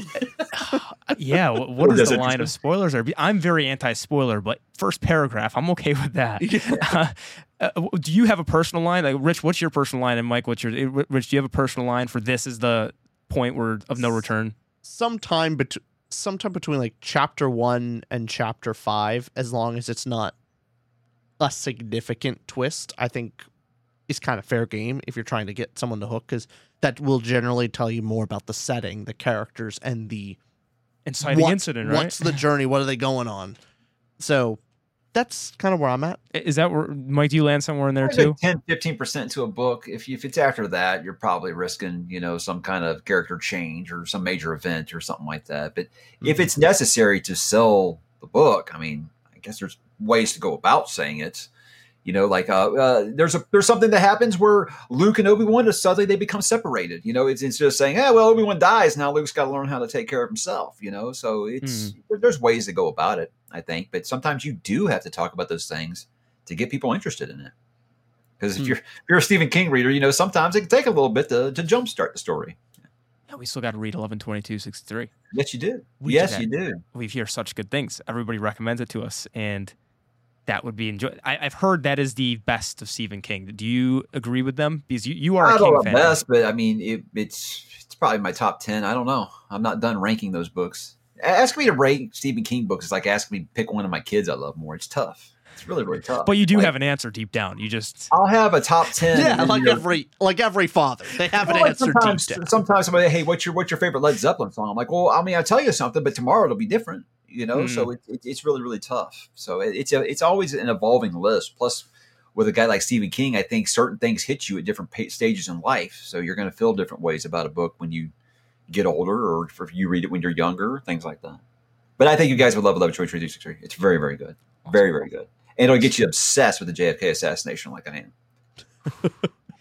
yeah, wh- what is That's the line of interesting. spoilers? Are? I'm very anti-spoiler, but first paragraph, I'm okay with that. Uh, uh, w- do you have a personal line? Like, Rich, what's your personal line? And Mike, what's your? uh, Rich, do you have a personal line for this is the point where of no return? sometime bet- sometime between like chapter one and chapter five, as long as it's not a significant twist, I think is kind of fair game if you're trying to get someone to hook, because that will generally tell you more about the setting, the characters, and the Inciting what- incident, right? what's the journey, what are they going on. So that's kind of where I'm at. Is that where Mike? Do you land somewhere in there I think too? ten, fifteen percent to a book. If, you, if it's after that, you're probably risking, you know, some kind of character change or some major event or something like that. But if it's necessary to sell the book, I mean, I guess there's ways to go about saying it. You know, like uh, uh, there's a there's something that happens where Luke and Obi-Wan suddenly they become separated. You know, it's instead of saying, "Hey, well, Obi-Wan dies now. Luke's got to learn how to take care of himself." You know, so it's there- there's ways to go about it, I think. But sometimes you do have to talk about those things to get people interested in it. Because if Hmm. you're if you're a Stephen King reader, you know sometimes it can take a little bit to to jumpstart the story. Yeah, we still got to read eleven twenty-two sixty-three. Yes, you do. We yes, did you that. do. We hear such good things. Everybody recommends it to us, and that would be enjoy. I, I've heard that is the best of Stephen King. Do you agree with them? Because you, you are I a don't King know fan. best, but I mean, it, it's it's probably my top ten. I don't know. I'm not done ranking those books. Asking me to rate Stephen King books is like asking me to pick one of my kids I love more. It's tough. It's really really tough. But you do Like, have an answer deep down. You just I'll have a top ten. Yeah, and then, like you know, every like every father, they have an well, like answer sometimes, deep down. sometimes somebody, hey, what's your what's your favorite Led Zeppelin song? I'm like, well, I mean, I'll tell you something, but tomorrow it'll be different. You know, Mm. so it, it, it's really really tough. So it, it's a, it's always an evolving list. Plus, with a guy like Stephen King, I think certain things hit you at different pa- stages in life. So you're going to feel different ways about a book when you get older, or if you read it when you're younger, things like that. But I think you guys would love eleven twenty-three sixty-three. It's very very good, very very good, and it'll get you obsessed with the J F K assassination like I am.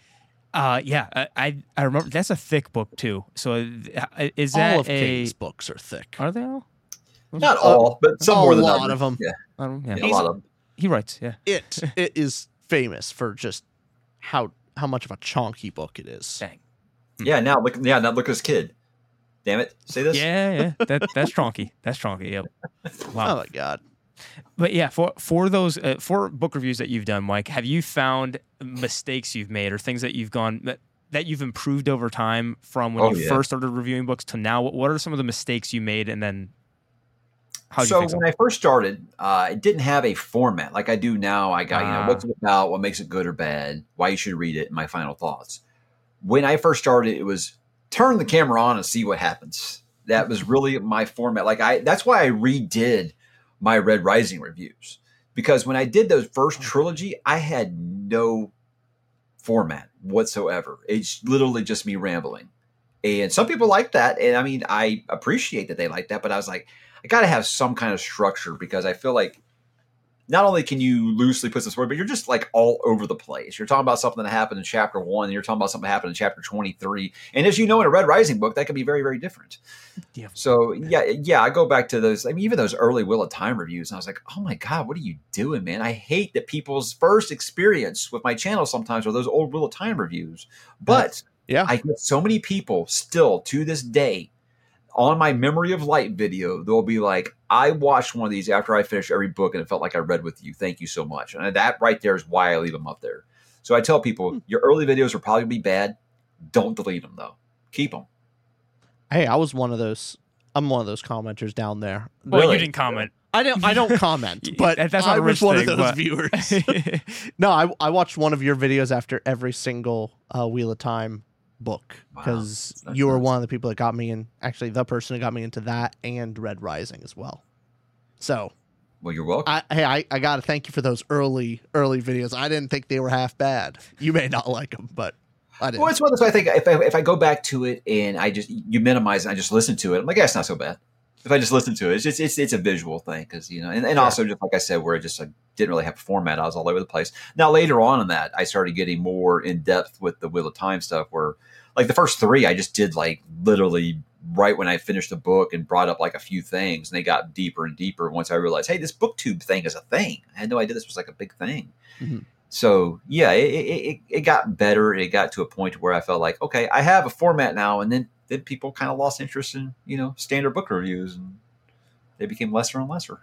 uh yeah, I, I I remember that's a thick book too. So uh, is that All of a King's books are thick. are they all? Not all, but some a more than lot others. of 'em. Yeah, I don't, yeah. yeah, a lot of them. He writes, yeah. It it is famous for just how how much of a chonky book it is. Dang. Yeah, now look. Yeah, now look at this kid. Damn it. Say this? Yeah, yeah. That that's tronky. That's tronky. Yep. Wow. Oh my god. But yeah, for for those uh, for book reviews that you've done, Mike, have you found mistakes you've made or things that you've gone that, that you've improved over time from when Oh, you yeah. first started reviewing books to now? What, what are some of the mistakes you made, and then how did So you fix when them? I first started, uh, it didn't have a format like I do now. I got, you know, Ah. what's it about, what makes it good or bad, why you should read it, and my final thoughts. When I first started, it was turn the camera on and see what happens. That was really my format. Like I, that's why I redid my Red Rising reviews, because when I did those first trilogy, I had no format whatsoever. It's literally just me rambling. And some people like that. And I mean, I appreciate that they like that, but I was like, I got to have some kind of structure, because I feel like not only can you loosely put this word, but you're just like all over the place. You're talking about something that happened in chapter one, and you're talking about something that happened in chapter twenty-three. And as you know, in a Red Rising book, that can be very, very different. Yeah. So yeah, yeah, I go back to those. I mean, even those early Wheel of Time reviews, and I was like, oh my God, what are you doing, man? I hate that people's first experience with my channel sometimes are those old Wheel of Time reviews. But Yeah. I get so many people still to this day on my Memory of Light video, they'll be like, I watched one of these after I finished every book, and it felt like I read with you. Thank you so much. And that right there is why I leave them up there. So I tell people, your early videos are probably going to be bad. Don't delete them, though. Keep them. Hey, I was one of those. I'm one of those commenters down there. Well, Really? you didn't comment. I don't. I don't comment, but That- that's not I a was rich one thing, of those but- viewers. No, I I watched one of your videos after every single uh, Wheel of Time book, Wow, because that's you were nice. one of the people that got me in. Actually, the person who got me into that and Red Rising as well. So, Well, you're welcome. I, hey, I, I got to thank you for those early early videos. I didn't think they were half bad. You may not like them, but I didn't. Well, it's one of those. I think if I if I go back to it and I just you minimize it, and I just listen to it. I'm like, yeah, it's not so bad. If I just listen to it, it's just it's it's a visual thing, because you know, and, and Sure. also just like I said, where I just I didn't really have a format. I was all over the place. Now later on in that, I started getting more in depth with the Wheel of Time stuff. Where like the first three, I just did like literally right when I finished the book and brought up like a few things, and they got deeper and deeper once I realized, hey, this BookTube thing is a thing. I had no idea this was like a big thing. Mhm. So yeah, it, it, it, it got better. It got to a point where I felt like, okay, I have a format now. And then, then people kind of lost interest in, you know, standard book reviews, and they became lesser and lesser.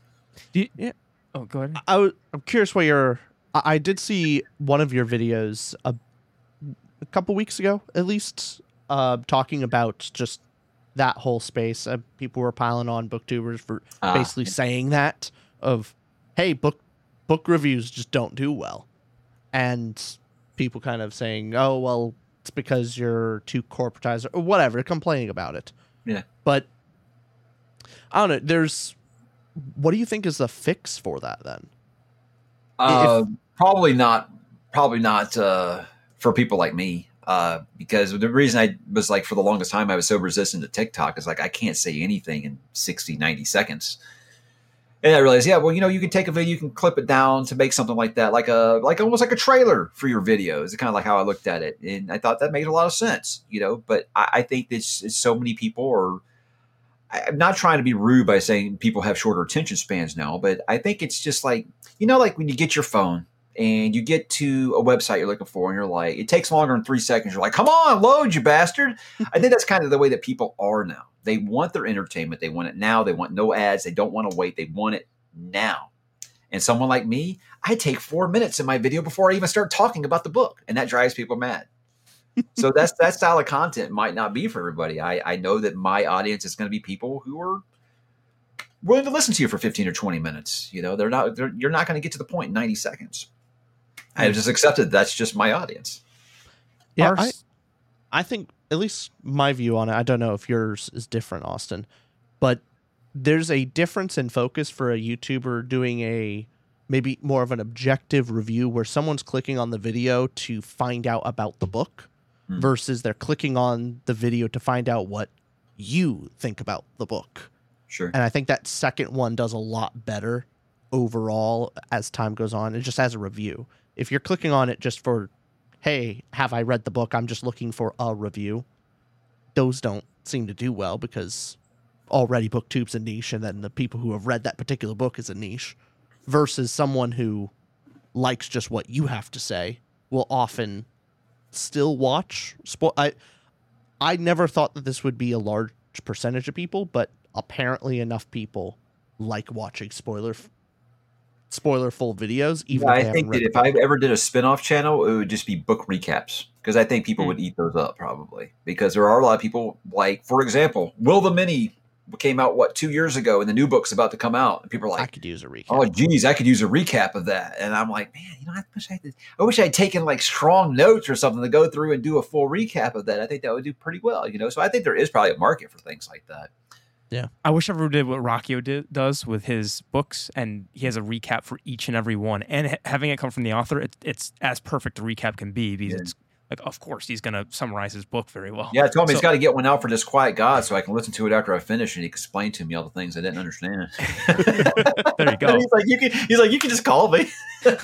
Do you- Yeah. Oh, go ahead. I was, I'm curious what your. I, I did see one of your videos a, a couple weeks ago, at least, uh, talking about just that whole space. Uh, people were piling on booktubers for Ah. basically saying that of, hey, book book reviews just don't do well, and people kind of saying, oh well, it's because you're too corporatized or whatever, complaining about it. Yeah. But I don't know. There's. What do you think is the fix for that then? Uh, probably not, probably not uh, for people like me. Uh, because the reason I was like, for the longest time, I was so resistant to TikTok is like, I can't say anything in sixty, ninety seconds. And I realized, yeah, well, you know, you can take a video, you can clip it down to make something like that, like a, like almost like a trailer for your videos. It's kind of like how I looked at it. And I thought that made a lot of sense, you know, but I, I think this is so many people are, I- I'm not trying to be rude by saying people have shorter attention spans now, but I think it's just like, you know, like when you get your phone and you get to a website you're looking for and you're like, it takes longer than three seconds. You're like, come on, load, you bastard. I think that's kind of the way that people are now. They want their entertainment. They want it now. They want no ads. They don't want to wait. They want it now. And someone like me, I take four minutes in my video before I even start talking about the book. And that drives people mad. So that's that style of content might not be for everybody. I, I know that my audience is going to be people who are willing to listen to you for fifteen or twenty minutes. You know, they're not, they're, you're not going to get to the point in ninety seconds. I have just accepted that's just my audience. Yeah, Our I, s- I think at least my view on it. I don't know if yours is different, Austin, but there's a difference in focus for a YouTuber doing a maybe more of an objective review where someone's clicking on the video to find out about the book Hmm. versus they're clicking on the video to find out what you think about the book. Sure. And I think that second one does a lot better overall as time goes on. And just as a review, if you're clicking on it just for, hey, have I read the book? I'm just looking for a review. Those don't seem to do well because already BookTube's a niche, and then the people who have read that particular book is a niche. Versus someone who likes just what you have to say will often still watch. Spo- I, I never thought that this would be a large percentage of people, but apparently enough people like watching spoiler spoiler full videos. Even Yeah, if they I think haven't read that the if book. I ever did a spin-off channel, it would just be book recaps because I think people Hmm. would eat those up probably because there are a lot of people like, for example, Will the Mini came out what two years ago, and the new book's about to come out, and people are I like, could use a recap. "Oh, geez, I could use a recap of that." And I'm like, "Man, you know, I wish I had, I wish I had taken like strong notes or something to go through and do a full recap of that. I think that would do pretty well, you know." So I think there is probably a market for things like that. I wish everyone did what Rockio did, does with his books, and he has a recap for each and every one. And ha- having it come from the author, it, it's as perfect a recap can be because Yeah. it's like, of course, he's going to summarize his book very well. Yeah, I told him he's So- got to get one out for Disquiet God so I can listen to it after I finish and he can explain to me all the things I didn't understand. There you go. And he's like, you can. He's like, you can just call me.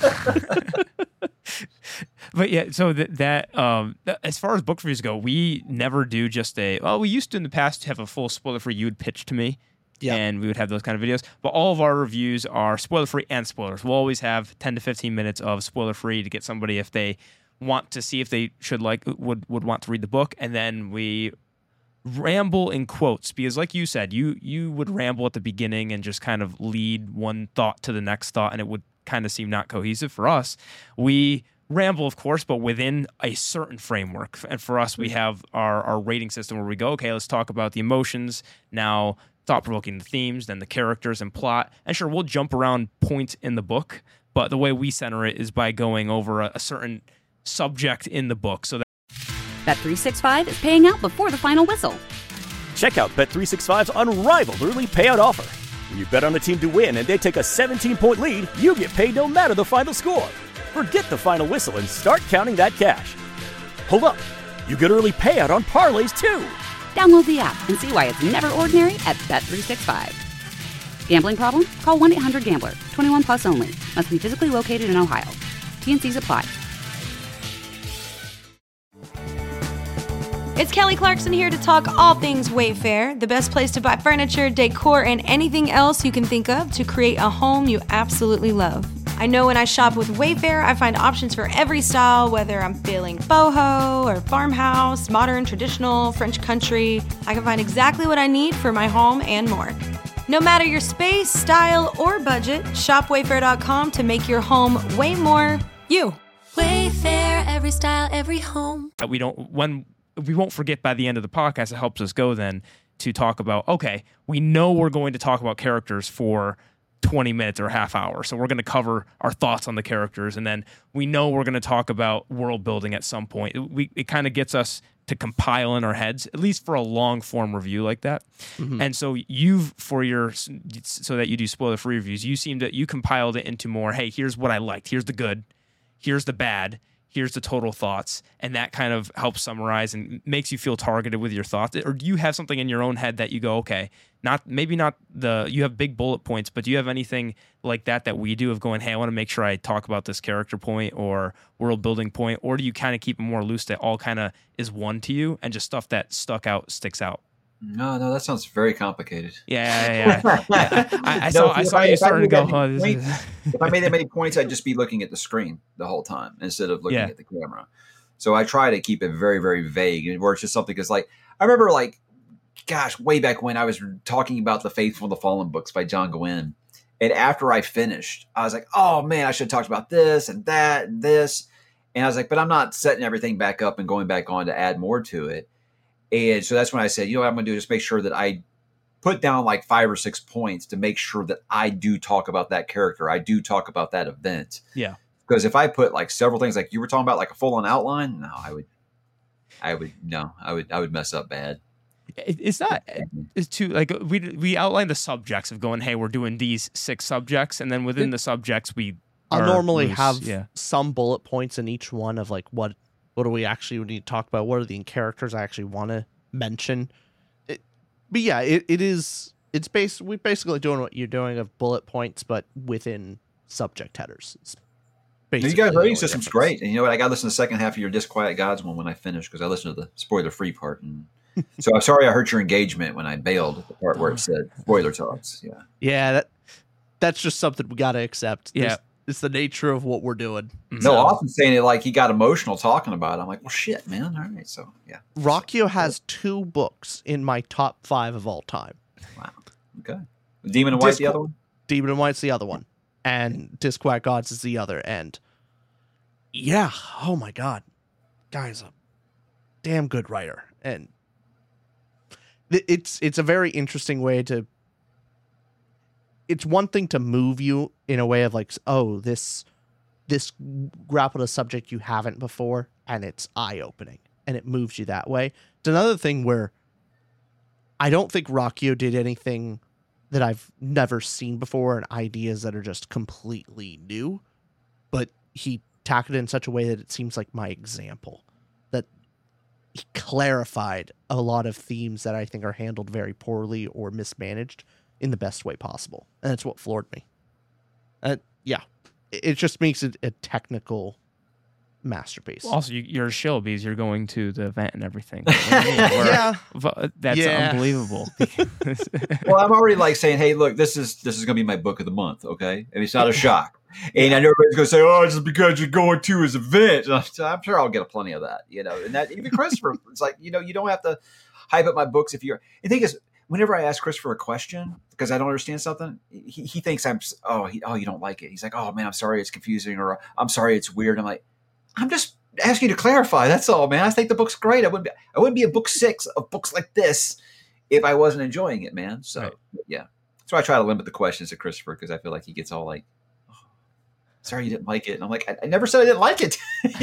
But yeah, so that, that um, th- as far as book reviews go, we never do just a. Well, we used to in the past have a full spoiler free. You would pitch to me, Yeah. and we would have those kind of videos. But all of our reviews are spoiler free and spoilers. We'll always have ten to fifteen minutes of spoiler free to get somebody if they want to see if they should like would would want to read the book, and then we ramble in quotes because like you said, you you would ramble at the beginning and just kind of lead one thought to the next thought, and it would kind of seem not cohesive. For us, we ramble, of course, but within a certain framework. And for us, we have our, our rating system where we go, okay, let's talk about the emotions, now thought-provoking the themes, then the characters and plot. And sure, we'll jump around points in the book, but the way we center it is by going over a, a certain subject in the book. So that Bet three sixty-five is paying out before the final whistle. Check out Bet three sixty-five's unrivaled early payout offer. When you bet on a team to win and they take a seventeen-point lead, you get paid no matter the final score. Forget the final whistle and start counting that cash. Hold up. You get early payout on parlays too. Download the app and see why it's never ordinary at Bet three sixty-five. Gambling problem? Call one eight hundred gambler. twenty-one plus only. Must be physically located in Ohio. T N Cs apply. It's Kelly Clarkson here to talk all things Wayfair, the best place to buy furniture, decor, and anything else you can think of to create a home you absolutely love. I know when I shop with Wayfair, I find options for every style, whether I'm feeling boho or farmhouse, modern, traditional, French country. I can find exactly what I need for my home and more. No matter your space, style, or budget, shop wayfair dot com to make your home way more you. Wayfair, every style, every home. we don't when we won't forget by the end of the podcast. It helps us go then to talk about, okay, we know we're going to talk about characters for twenty minutes or a half hour. So we're going to cover our thoughts on the characters. And then we know we're going to talk about world building at some point. It, we, it kind of gets us to compile in our heads, at least for a long form review like that. Mm-hmm. And so you've, for your, so that you do spoiler free reviews, you seem to, you compiled it into more, hey, here's what I liked. Here's the good. Here's the bad. Here's the total thoughts. And that kind of helps summarize and makes you feel targeted with your thoughts. Or do you have something in your own head that you go, okay, not maybe not the, you have big bullet points, but do you have anything like that that we do of going, hey, I want to make sure I talk about this character point or world building point? Or do you kind of keep it more loose that all kind of is one to you and just stuff that stuck out sticks out? No, no, that sounds very complicated. Yeah, yeah, yeah. yeah. I, I No, saw, if I I- saw if you I starting to made go, that oh, this point- is... If I made that many points, I'd just be looking at the screen the whole time instead of looking Yeah. at the camera. So I try to keep it very, very vague, where it's just something because, like, I remember, like, gosh, way back when I was talking about the Faithful and the Fallen books by John Gwynne, and after I finished, I was like, oh man, I should have talked about this and that and this, and I was like, but I'm not setting everything back up and going back on to add more to it. And so that's when I said, you know what I'm going to do? Just make sure that I put down like five or six points to make sure that I do talk about that character. I do talk about that event. Yeah. Because if I put like several things like you were talking about, like a full on outline, no, I would, I would, no, I would, I would mess up bad. It, it's not. It's too like we we outline the subjects of going. Hey, we're doing these six subjects, and then within the subjects, we I'll are normally loose. have yeah. some bullet points in each one of like what what do we actually need to talk about? What are the characters I actually want to mention? It, but yeah, it, it is. It's bas- we're basically doing what you're doing of bullet points, but within subject headers. It's You basically guys' the rating only system's difference. great, and you know what? I got to listen to the second half of your Disquiet Gods one when I finish because I listened to the spoiler free part, and so I'm sorry I hurt your engagement when I bailed at the part where it said spoiler talks. Yeah, Yeah, that that's just something we got to accept. Yeah. There's, It's the nature of what we're doing. No, So, often saying it like he got emotional talking about it. I'm like, well, shit, man. All right, so yeah. Rockio has two books in my top five of all time. Wow. Okay. Demon and White, the Disqu- other one. Demon and White's the other one, and Disquack Gods is the other. And yeah, oh my god, guy's a damn good writer, and th- it's it's a very interesting way to. It's one thing to move you in a way of like, oh, this this grappled a subject you haven't before, and it's eye opening, and it moves you that way. It's another thing where I don't think Rockio did anything that I've never seen before and ideas that are just completely new, but he tackled it in such a way that it seems like my example, that he clarified a lot of themes that I think are handled very poorly or mismanaged in the best way possible. And that's what floored me. Uh, yeah, it, it just makes it a technical masterpiece. Also, you, you're a shill because you're going to the event and everything. yeah, that's Yeah. unbelievable. Well, I'm already like saying, hey, look, this is this is going to be my book of the month, okay? And it's not a shock. And I know everybody's going to say, oh, just because you're going to his event. And I'm, I'm sure I'll get plenty of that, you know. And that even Christopher, it's like, you know, you don't have to hype up my books if you're. The thing is, whenever I ask Christopher a question because I don't understand something, he, he thinks I'm, oh, he, oh, you don't like it. He's like, oh man, I'm sorry, it's confusing, or I'm sorry, it's weird. I'm like, I'm just asking you to clarify. That's all, man. I think the book's great. I wouldn't be, I wouldn't be a book six of books like this if I wasn't enjoying it, man. So Right. yeah, so I try to limit the questions to Christopher because I feel like he gets all like, oh, sorry, you didn't like it, and I'm like, I, I never said I didn't like it.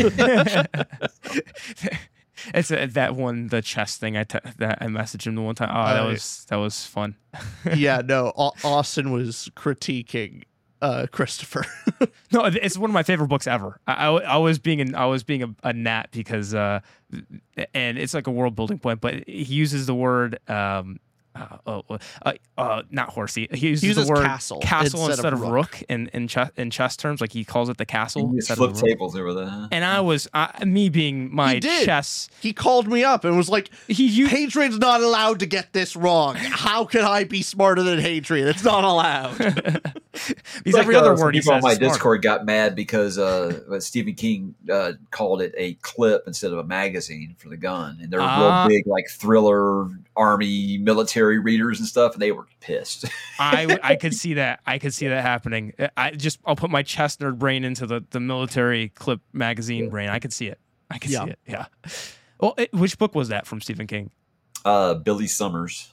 It's a, that one, the chess thing. I te- that I messaged him the one time. Oh, that Oh, was that was fun. Yeah, no, Au- Austin was critiquing uh, Christopher. No, it's one of my favorite books ever. I, I, I was being an, I was being a, a gnat because, uh, and it's like a world building point, but he uses the word, um, uh, uh, uh, uh, not horsey. He uses, He uses the word castle castle instead instead, of of rook. rook in in chess in chess terms. Like he calls it the castle. You just instead flip of the rook. tables over there. And I was uh, me being my He did. chess. He called me up and was like, He you Hadrian's not allowed to get this wrong. How can I be smarter than Hadrian? It's not allowed. He's Like, every uh, other some word he people says. on my is smart. Discord got mad because uh, Stephen King uh, called it a clip instead of a magazine for the gun, and they're Ah. real big, like thriller, army, military readers and stuff, and they were pissed. I I could see that. I could see that happening. I just I'll put my chess nerd brain into the, the military clip magazine brain. I could see it. I could Yeah. see it. Yeah. Well, it, which book was that from Stephen King? Uh, Billy Summers,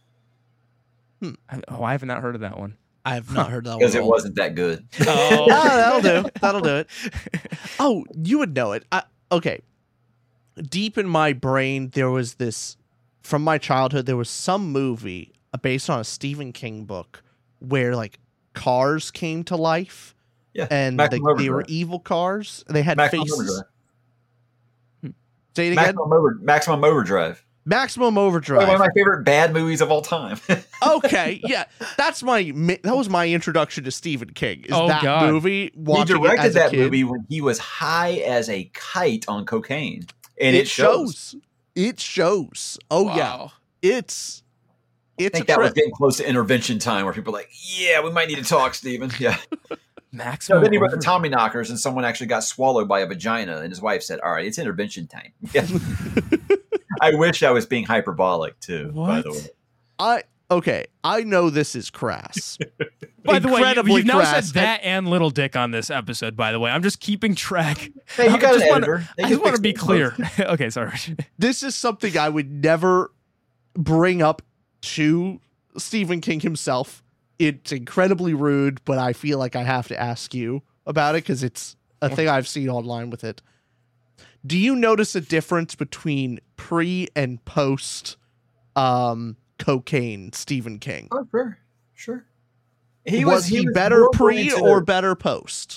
I, oh, I have not heard of that one. I have not heard that one. because at it all. wasn't that good. Oh, Oh, that'll do. That'll do it. Oh, you would know it. I, okay. Deep in my brain, there was this, from my childhood, there was some movie uh, based on a Stephen King book where like cars came to life Yeah, and Maximum they, they were Overdrive. evil cars. They had Maximum faces. Overdrive. Say it again. Maximum, Over- Maximum Overdrive. Maximum One Overdrive. of my favorite bad movies of all time. Okay, yeah, that's my mi- that was my introduction to Stephen King. Is Oh, that God. movie? he Watching it directed as a that kid. movie when he was high as a kite on cocaine, and it, It shows. shows. It shows. Oh yeah, wow. it's I it's a think that was trip. getting close to intervention time, where people are like, "Yeah, we might need to talk, Stephen." Yeah. Maximum. No, then he wrote the Overdrive. Tommy Knockers, and someone actually got swallowed by a vagina, and his wife said, "All right, it's intervention time." Yeah. I wish I was being hyperbolic too. By the What? way, I okay. I know this is crass. By the way, you, Incredibly you've now crass. said that and Little Dick on this episode. By the way, I'm just keeping track. hey, you I got an just wanna- editor. They I can just want fix to be it. clear. Okay, sorry. This is something I would never bring up to Stephen King himself. It's incredibly rude, but I feel like I have to ask you about it because it's a thing I've seen online with it. Do you notice a difference between pre and post um, cocaine Stephen King? Oh, sure, sure. was, he, better more pre into- or better post?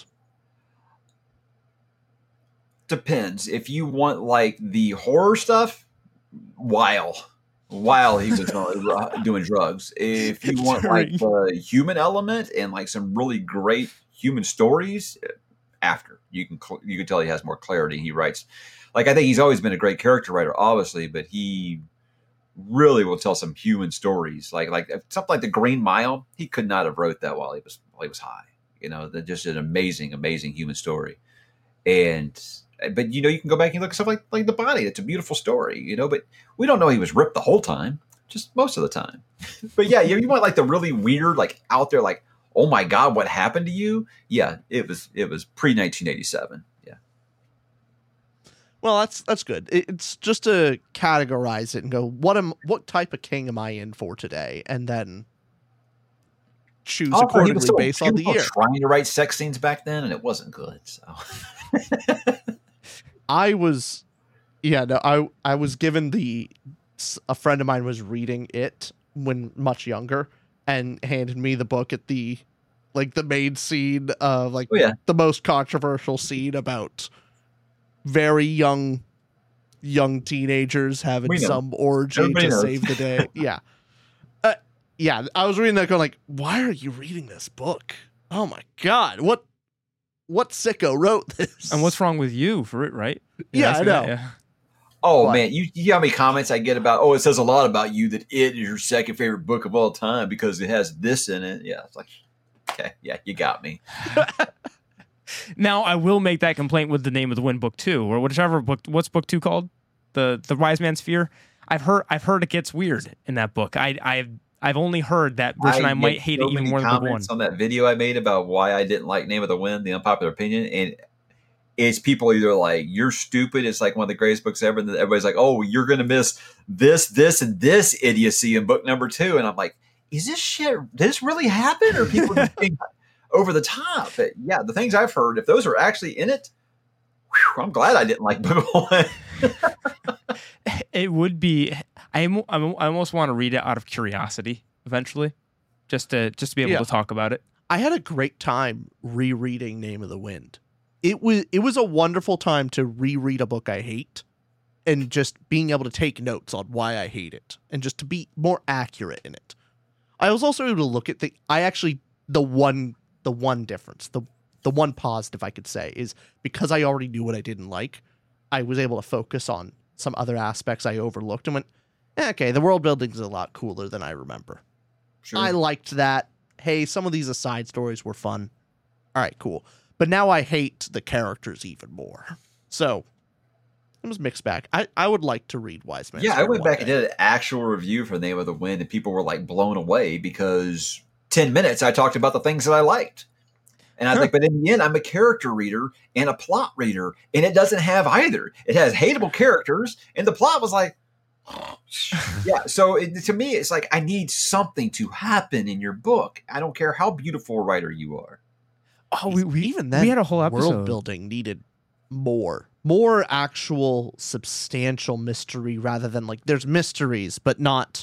depends. If you want like the horror stuff, while while he was uh, doing drugs. If you want like the human element and like some really great human stories, after you can cl- you can tell he has more clarity. He writes like I think he's always been a great character writer, obviously, but he really will tell some human stories. Like like something like The Green Mile, he could not have wrote that while he was while he was high. You know, they're just an amazing, amazing human story. And but you know, you can go back and look at stuff like like The Body. It's a beautiful story, you know, but we don't know he was ripped the whole time, just most of the time. But yeah, you, you want like the really weird, like out there, like, oh my God, what happened to you? Yeah, it was it was pre nineteen eighty-seven. Yeah. Well, that's that's good. It- It's just to categorize it and go, what am what type of king am I in for today, and then choose Also, he accordingly was so- based he on was the still year. trying to write sex scenes back then, and it wasn't good. So I was, yeah, no, I I was given the a friend of mine was reading it when much younger and handed me the book at the like the main scene of like Oh, yeah. the most controversial scene about very young young teenagers having We know. some orgy Everybody to knows. save the day. Yeah. Uh, yeah, I was reading that going like, why are you reading this book? Oh my God. What what sicko wrote this? And what's wrong with you for it, right? Yeah, asking I know. that, yeah. Oh What? man, you, you know how many comments I get about, oh, it says a lot about you that it is your second favorite book of all time because it has this in it. Yeah, it's like, okay, yeah, you got me. Now I will make that complaint with the Name of the Wind book two, or whichever book. What's book two called? The the Wise Man's Fear. I've heard I've heard it gets weird in that book. I I've I've only heard that Rich and I get might hate so it even many more than book one. comments on that video I made about why I didn't like Name of the Wind, the unpopular opinion, and it's people either like, you're stupid, it's like one of the greatest books ever, and then everybody's like, oh, you're gonna miss this, this, and this idiocy in book number two, and I'm like, is this shit? Did this really happen, or people just being over the top? But yeah, the things I've heard, if those are actually in it, whew, I'm glad I didn't like book one. It would be. I am- I'm- I almost want to read it out of curiosity eventually, just to just to be able Yeah. to talk about it. I had a great time rereading Name of the Wind. It was it was a wonderful time to reread a book I hate and just being able to take notes on why I hate it and just to be more accurate in it. I was also able to look at the I actually the one the one difference, the the one positive I could say is because I already knew what I didn't like, I was able to focus on some other aspects I overlooked and went, eh, okay, the world building is a lot cooler than I remember. Sure. I liked that. Hey, some of these aside stories were fun. All right, cool. But now I hate the characters even more. So it was mixed bag. I, I would like to read Wise Man's Yeah, I Fear went one back and day. did an actual review for Name of the Wind, and people were like blown away because ten minutes I talked about the things that I liked. And I was like, but in the end, I'm a character reader and a plot reader, and it doesn't have either. It has hateable characters, and the plot was like, yeah. So it, to me, it's like, I need something to happen in your book. I don't care how beautiful a writer you are. Oh, we, we even then we had a whole episode. world building needed more. More actual substantial mystery rather than like there's mysteries, but not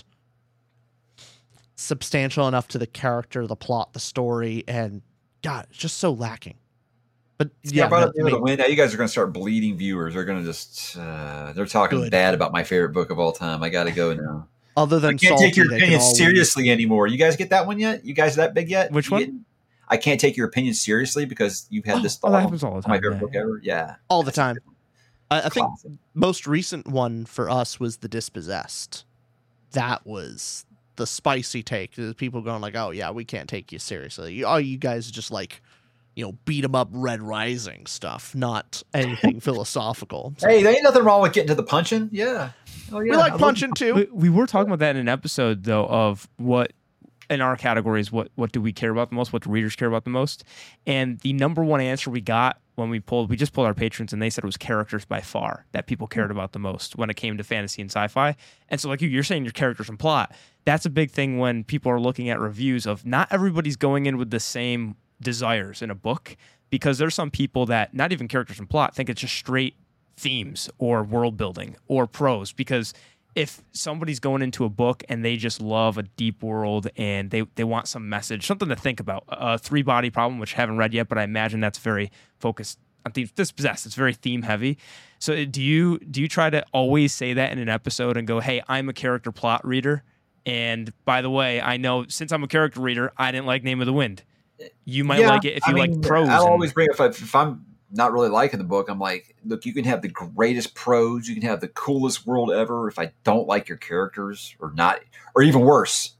substantial enough to the character, the plot, the story, and God, it's just so lacking. But Yeah, yeah, I brought no, up Name of the Wind. Now you guys are going to start bleeding viewers. They're going to just, uh, they're talking Good. bad about my favorite book of all time. I got to go now. other I than can't salty, take your they can opinion always- seriously anymore. You guys get that one yet? You guys that big yet? Which You one? get- I can't take your opinion seriously because you've had Oh, this oh, thought. that on happens all the My time, favorite yeah, book yeah. ever. Yeah, all the time. I, I think Classic. most recent one for us was The Dispossessed. That was the spicy take. There's people going like, "Oh yeah, we can't take you seriously. Oh, you guys just like, you know, beat 'em up Red Rising stuff, not anything philosophical." So, Hey, there ain't nothing wrong with getting to the punching. Yeah. Oh, yeah. we like I love- punching too. We, we were talking about that in an episode though of what in our categories what what do we care about the most, what do readers care about the most, and the number one answer we got when we pulled we just pulled our patrons and they said it was characters by far that people cared about the most when it came to fantasy and sci-fi. And so like you, you're saying your characters and plot, that's a big thing when people are looking at reviews of not everybody's going in with the same desires in a book, because there's some people that not even characters and plot think it's just straight themes or world building or prose. Because if somebody's going into a book and they just love a deep world and they, they want some message, something to think about, a three body problem, which I haven't read yet, but I imagine that's very focused on themes. Dispossessed, it's very theme heavy. So do you do you try to always say that in an episode and go, hey, I'm a character plot reader, and by the way, I know since I'm a character reader, I didn't like Name of the Wind. You might Yeah, like it if I you mean, like prose. I'll and- always bring up if, if I'm not really liking the book. I'm like, look, you can have the greatest prose, you can have the coolest world ever. If I don't like your characters, or not, or even worse,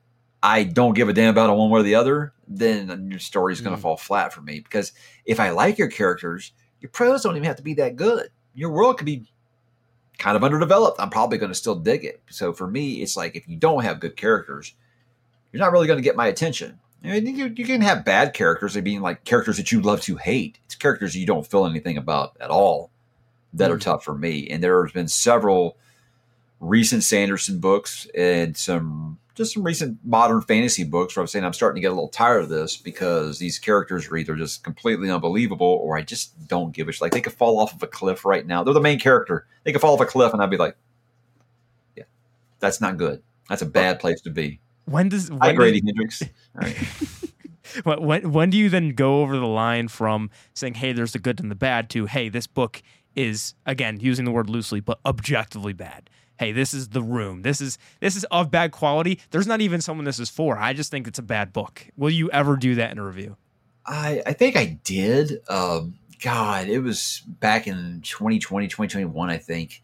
I don't give a damn about it one way or the other, then your story's going to Mm. fall flat for me. Because if I like your characters, your prose don't even have to be that good. Your world could be kind of underdeveloped. I'm probably going to still dig it. So for me, it's like if you don't have good characters, you're not really going to get my attention. I mean, you, you can have bad characters, they being like characters that you love to hate. It's characters you don't feel anything about at all that are tough for me. And there has been several recent Sanderson books and some just some recent modern fantasy books where I'm saying I'm starting to get a little tired of this because these characters are either just completely unbelievable or I just don't give a shit. Like they could fall off of a cliff right now. They're the main character. They could fall off a cliff and I'd be like, yeah, that's not good. That's a bad place to be. When does when Hi, does- Grady Hendrix. All right. When, when when do you then go over the line from saying, hey, there's the good and the bad to, hey, this book is, again, using the word loosely, but objectively bad. Hey, this is The Room. This is this is of bad quality. There's not even someone this is for. I just think it's a bad book. Will you ever do that in a review? I, I think I did. Um, God, it was back in twenty twenty, twenty twenty-one, I think,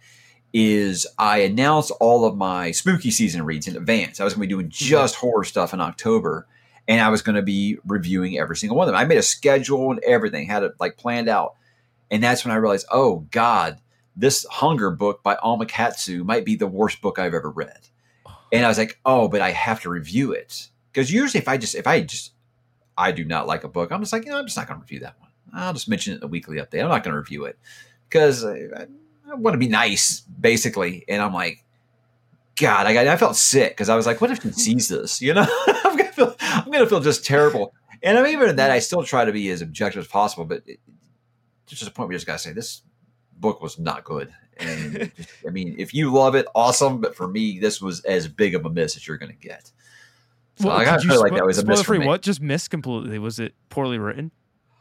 is I announced all of my spooky season reads in advance. I was going to be doing just horror stuff in October, and I was going to be reviewing every single one of them. I made a schedule and everything, had it like planned out. And that's when I realized, oh, God, this Hunger book by Alma Katsu might be the worst book I've ever read. And I was like, oh, but I have to review it. Because usually if I just, if I just, I do not like a book, I'm just like, you know, I'm just not going to review that one. I'll just mention it in a weekly update. I'm not going to review it because I, I, I want to be nice, basically. And I'm like, God, I got, I felt sick because I was like, what if he sees this? You know, I'm going to feel, I'm going to feel just terrible. And I mean, even in that, I still try to be as objective as possible, but it, just a point where you just got to say this book was not good. And just, I mean, if you love it, awesome. But for me, this was as big of a miss as you're going to get. So Well, I kind of could you feel like spo- that was a spoiler miss for free, me. What? Just missed completely? Was it poorly written?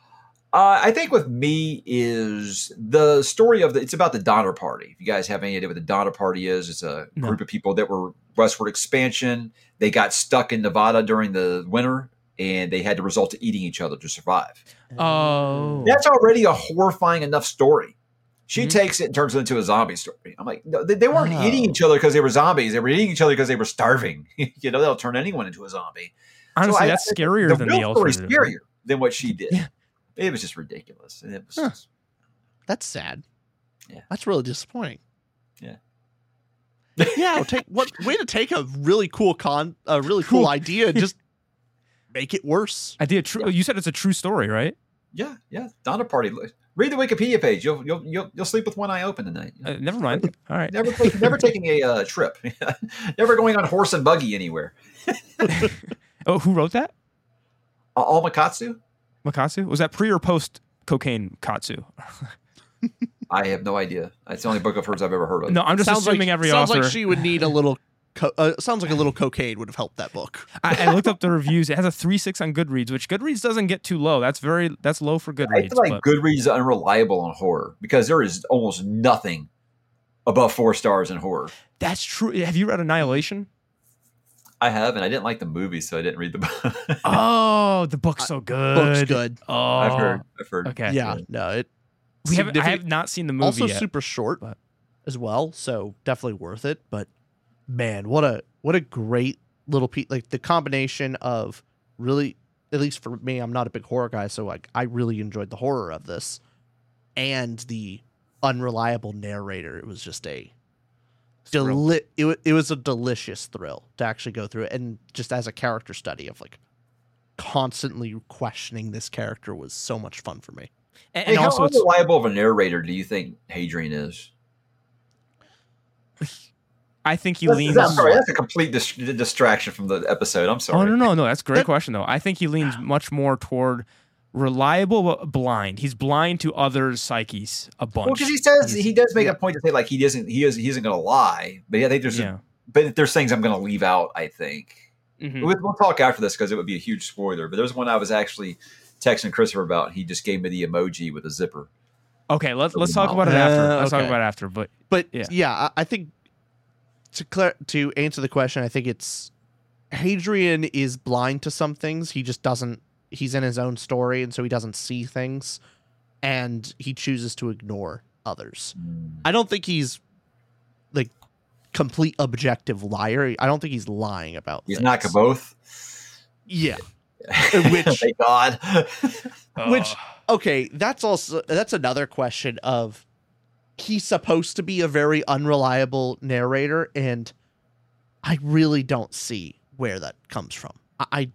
Uh, I think with me is the story of the, it's about the Donner Party. If you guys have any idea what the Donner Party is, it's a No. group of people that were westward expansion. They got stuck in Nevada during the winter and they had to resort to eating each other to survive. Oh. That's already a horrifying enough story. She Mhm. takes it and turns it into a zombie story. I'm like, no, they, they weren't Oh. eating each other because they were zombies. They were eating each other because they were starving. you know, they'll turn anyone into a zombie. Honestly, So I- that's scarier the than real the story's alternative. scarier than what she did. Yeah. It was just ridiculous. And it was Huh. just, That's sad. Yeah. That's really disappointing. Yeah. yeah. Take what way to take a really cool con, a really cool Cool. idea, and just make it worse. I did. True. You said it's a true story, right? yeah, yeah. Donner Party. Read the Wikipedia page. You'll you'll you'll, you'll sleep with one eye open tonight. Uh, never mind. All right. Never take, never taking a uh, trip. Never going on horse and buggy anywhere. Oh, who wrote that? Uh, Alma Katsu? Makatsu? Was that pre or post cocaine Katsu? I have no idea. It's the only book of hers I've ever heard of. No, I'm just sounds assuming like, every sounds author. like she would need a little. Co- uh, sounds like a little cocaine would have helped that book. I, I looked up the reviews. It has a three six on Goodreads, which Goodreads doesn't get too low. That's very that's low for I Goodreads. feel like but- Goodreads is unreliable on horror because there is almost nothing above four stars in horror. That's true. Have you read Annihilation? I have, and I didn't like the movie, so I didn't read the book. Oh, the book's so good. Book's good. Oh, I've heard. I've heard. Okay. Yeah, no, it. We haven't. I significant- have not seen the movie also yet. super short but- as well, so definitely worth it. But man, what a what a great little piece! Like the combination of really, at least for me, I'm not a big horror guy, so like I really enjoyed the horror of this, and the unreliable narrator. It was just a deli- it, wa- it was a delicious thrill to actually go through it, and just as a character study of like constantly questioning this character was so much fun for me. And, Hey, and how also, it's, unreliable of a narrator do you think Hadrian is? I think he That's, leans. that's, sorry, that's a complete dis- distraction from the episode. I'm sorry. Oh no, no, no. That's a great That- question though. I think he leans much more toward reliable but blind. He's blind to others' psyches a bunch. Well, because he says He's- he does make yeah. a point to say like he doesn't he is he isn't going to lie, but yeah, I think there's Yeah. a, but there's things I'm going to leave out. I think Mhm. we'll, we'll talk after this because it would be a huge spoiler. But there's one I was actually texting Christopher about. He just gave me the emoji with a zipper. Okay, let's let's talk about it after. Uh, Let's talk okay. about it after. But But Yeah. yeah, I, I think to clar- to answer the question, I think it's Hadrian is blind to some things. He just doesn't. He's in his own story, and so he doesn't see things, and he chooses to ignore others. I don't think he's like complete objective liar. I don't think he's lying about. He's things. not both. Yeah. Which, Thank God. which, okay, that's also that's another question of he's supposed to be a very unreliable narrator, and I really don't see where that comes from. I,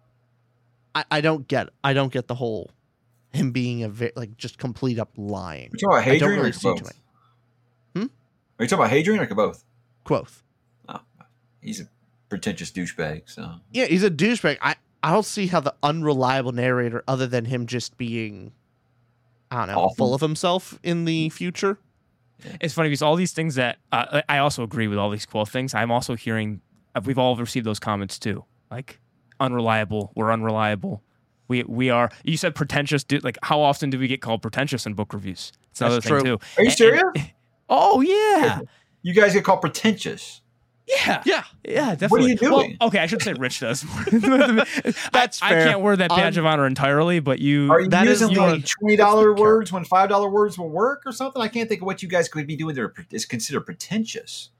I, I don't get, I don't get the whole him being a ve- like just complete up lying. Are you talking about I don't Hadrian really or see too both? many. Are you talking about Hadrian or both? Quoth. Oh, he's a pretentious douchebag. So Yeah, he's a douchebag. I, I don't see how the unreliable narrator, other than him just being, I don't know, Awful. full of himself in the future. It's funny because all these things that uh, I also agree with all these quote things. I'm also hearing uh, we've all received those comments too, like unreliable. We're unreliable. We we are. You said pretentious. Dude, like how often do we get called pretentious in book reviews? It's another That's thing true. too. Are you And- serious? and- oh yeah, you guys get called pretentious. yeah, Yeah. yeah. Definitely. What are you doing? Well, okay, I should say Rich does. That's I, I fair. can't wear that badge Um, of honor entirely, but you. Are you That is using the- like twenty dollar that's the words when five dollar words will work or something? I can't think of what you guys could be doing that is considered pretentious.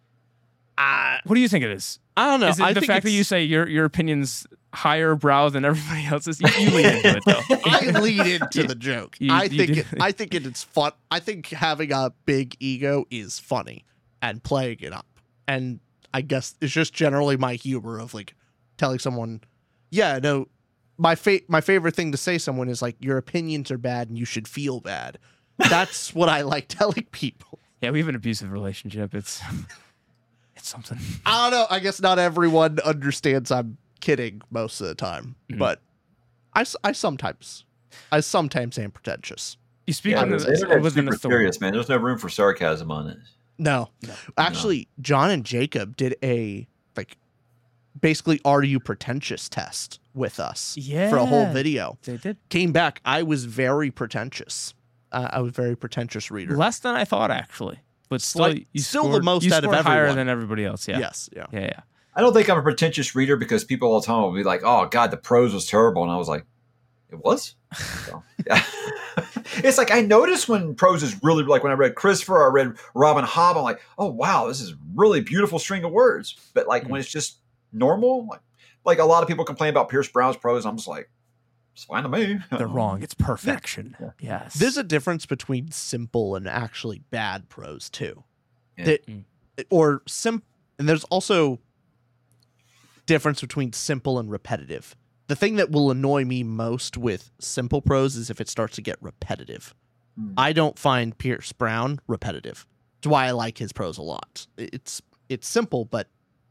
I, What do you think it is? I don't know. Is it I the think fact that it's- you say your your opinion's higher brow than everybody else's? You, you lean into it though. I lead into the joke. You- I you think do. it, I think it is fun. I think having a big ego is funny and playing it up. And I guess it's just generally my humor of like telling someone, yeah, no, my fa- my favorite thing to say to someone is like, your opinions are bad and you should feel bad. That's what I like telling people. Yeah, we have an abusive relationship. It's it's something. I don't know. I guess not everyone understands I'm kidding most of the time, Mhm. but I, s- I sometimes I sometimes am pretentious. You speak Yeah, on the the internet's within super the story. serious, man. There's no room for sarcasm on it. No. Actually, John and Jacob did a like basically are you pretentious test with us for a whole Yeah. video. They did Came back, I was very pretentious. Uh, I was a very pretentious reader. less than I thought actually, but still, Like, you still the scored, most you out of scored higher everyone. than everybody else. Yeah. Yes, yeah. Yeah. Yeah. I don't think I'm a pretentious reader because people all the time will be like, "Oh God, the prose was terrible," and I was like, "It was." So, yeah. It's like I noticed when prose is really like when I read Christopher, I read Robin Hobb. I'm like, "Oh wow, this is really beautiful string of words." But like when it's just normal, like like a lot of people complain about Pierce Brown's prose, I'm just like, "It's fine to me." They're wrong. It's perfection. Yes. There's a difference between simple and actually bad prose too. Yeah. That Mm. or sim and there's also difference between simple and repetitive. The thing that will annoy me most with simple prose is if it starts to get repetitive. Hmm. I don't find Pierce Brown repetitive. That's why I like his prose a lot. It's it's simple, but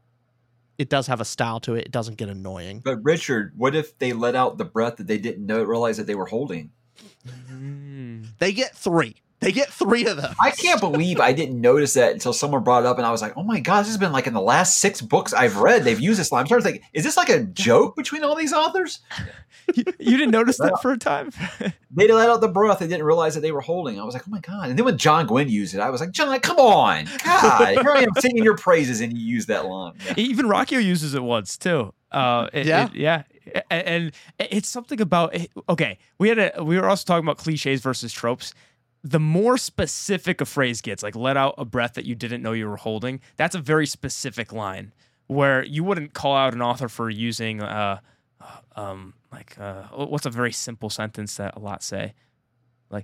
it does have a style to it. It doesn't get annoying. But Richard, what if they let out the breath that they didn't know realize that they were holding? Mm. They get three. They get three of them. I can't believe I didn't notice that until someone brought it up, and I was like, "Oh my God, this has been like in the last six books I've read. They've used this line." I'm starting to think, is this like a joke between all these authors? you, you didn't notice that for a time. They let out the breath. They didn't realize that they were holding. I was like, "Oh my God!" And then when John Gwynn used it, I was like, "John, come on, God! Here I am singing your praises, and you use that line." Yeah. Even Rockio uses it once too. Uh, it- Yeah. it- yeah, A- and it's something about. Okay, we had a. We were also talking about cliches versus tropes. The more specific a phrase gets, like "let out a breath that you didn't know you were holding," that's a very specific line where you wouldn't call out an author for using, uh, um, like uh, what's a very simple sentence that a lot say, like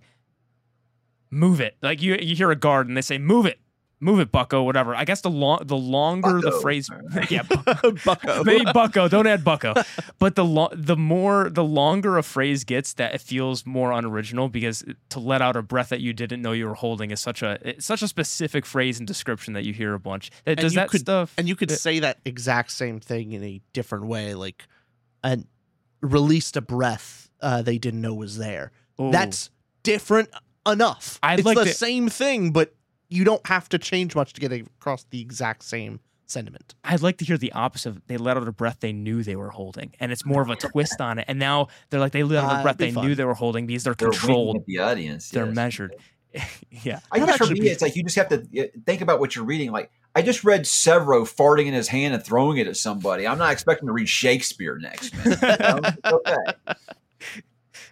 "move it." Like you, you hear a guard and they say "move it." Move it, Bucko, whatever. I guess the long, the longer the Bucko. phrase, yeah, Bucko. maybe Bucko. Don't add Bucko. But the lo- the more, the longer a phrase gets, that it feels more unoriginal because to let out a breath that you didn't know you were holding is such a it's such a specific phrase and description that you hear a bunch. That, does you that could, stuff? And you could it- say that exact same thing in a different way, like, and released a breath uh, they didn't know was there. Ooh. That's different enough. I'd it's like the to- same thing, but you don't have to change much to get across the exact same sentiment. I'd like to hear the opposite. Of, they let out a breath they knew they were holding, and it's more of a twist on it. And now they're like they let out Uh, a breath it'd be they fun. knew they were holding because they're They're winking controlled, at the audience. they're yes. measured. Yeah. I That guess for actually me, be- it's like you just have to uh, think about what you're reading. Like I just read Severo farting in his hand and throwing it at somebody. I'm not expecting to read Shakespeare next. Man. You know? It's okay.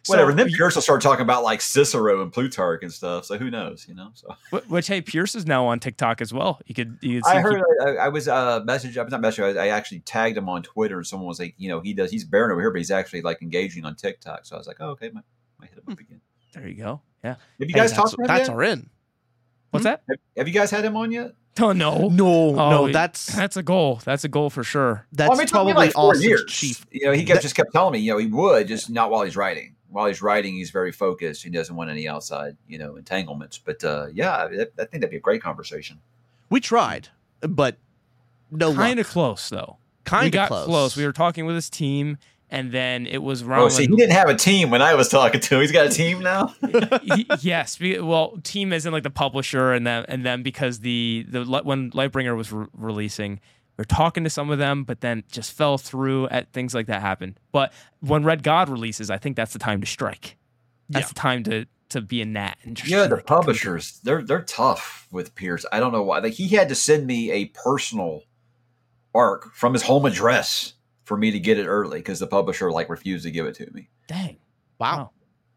whatever. So, And then you- Pierce will start talking about like Cicero and Plutarch and stuff. So who knows, you know? So Wh- Which hey, Pierce is now on TikTok as well. You could you could see I him heard keep- I, I was uh message I was not messaging. I, I actually tagged him on Twitter, and someone was like, you know, he does he's barren over here, but he's actually like engaging on TikTok. So I was like, oh, okay, might, might hit him up again. there you go. Yeah. Have you Hey, guys that's, talked to him that's yet? our in. What's that? Have, have you guys had him on yet? Oh no. No, Oh, no, it- that's that's a goal. That's a goal for sure. that's Well, I mean, it took me probably like four Austin's years. chief. You know, he kept, That- just kept telling me, you know, he would, just not while he's writing. While he's writing, he's very focused. He doesn't want any outside, you know, entanglements. But uh, yeah, I, I think that'd be a great conversation. We tried, but no Kind luck. of close though. Kind we of got close. We were talking with his team, and then it was around. Oh, see, he didn't have a team when I was talking to him. He's got a team now. He- yes, we, well, team isn't like the publisher, and then and then because the the when Lightbringer was re- releasing, we were talking to some of them, but then just fell through at things like that happen. But when Red God releases, I think that's the time to strike. That's Yeah. the time to to be a gnat. And just Yeah, the strike. publishers, they're they're tough with Pierce. I don't know why. Like he had to send me a personal arc from his home address for me to get it early because the publisher like refused to give it to me. Dang. Wow.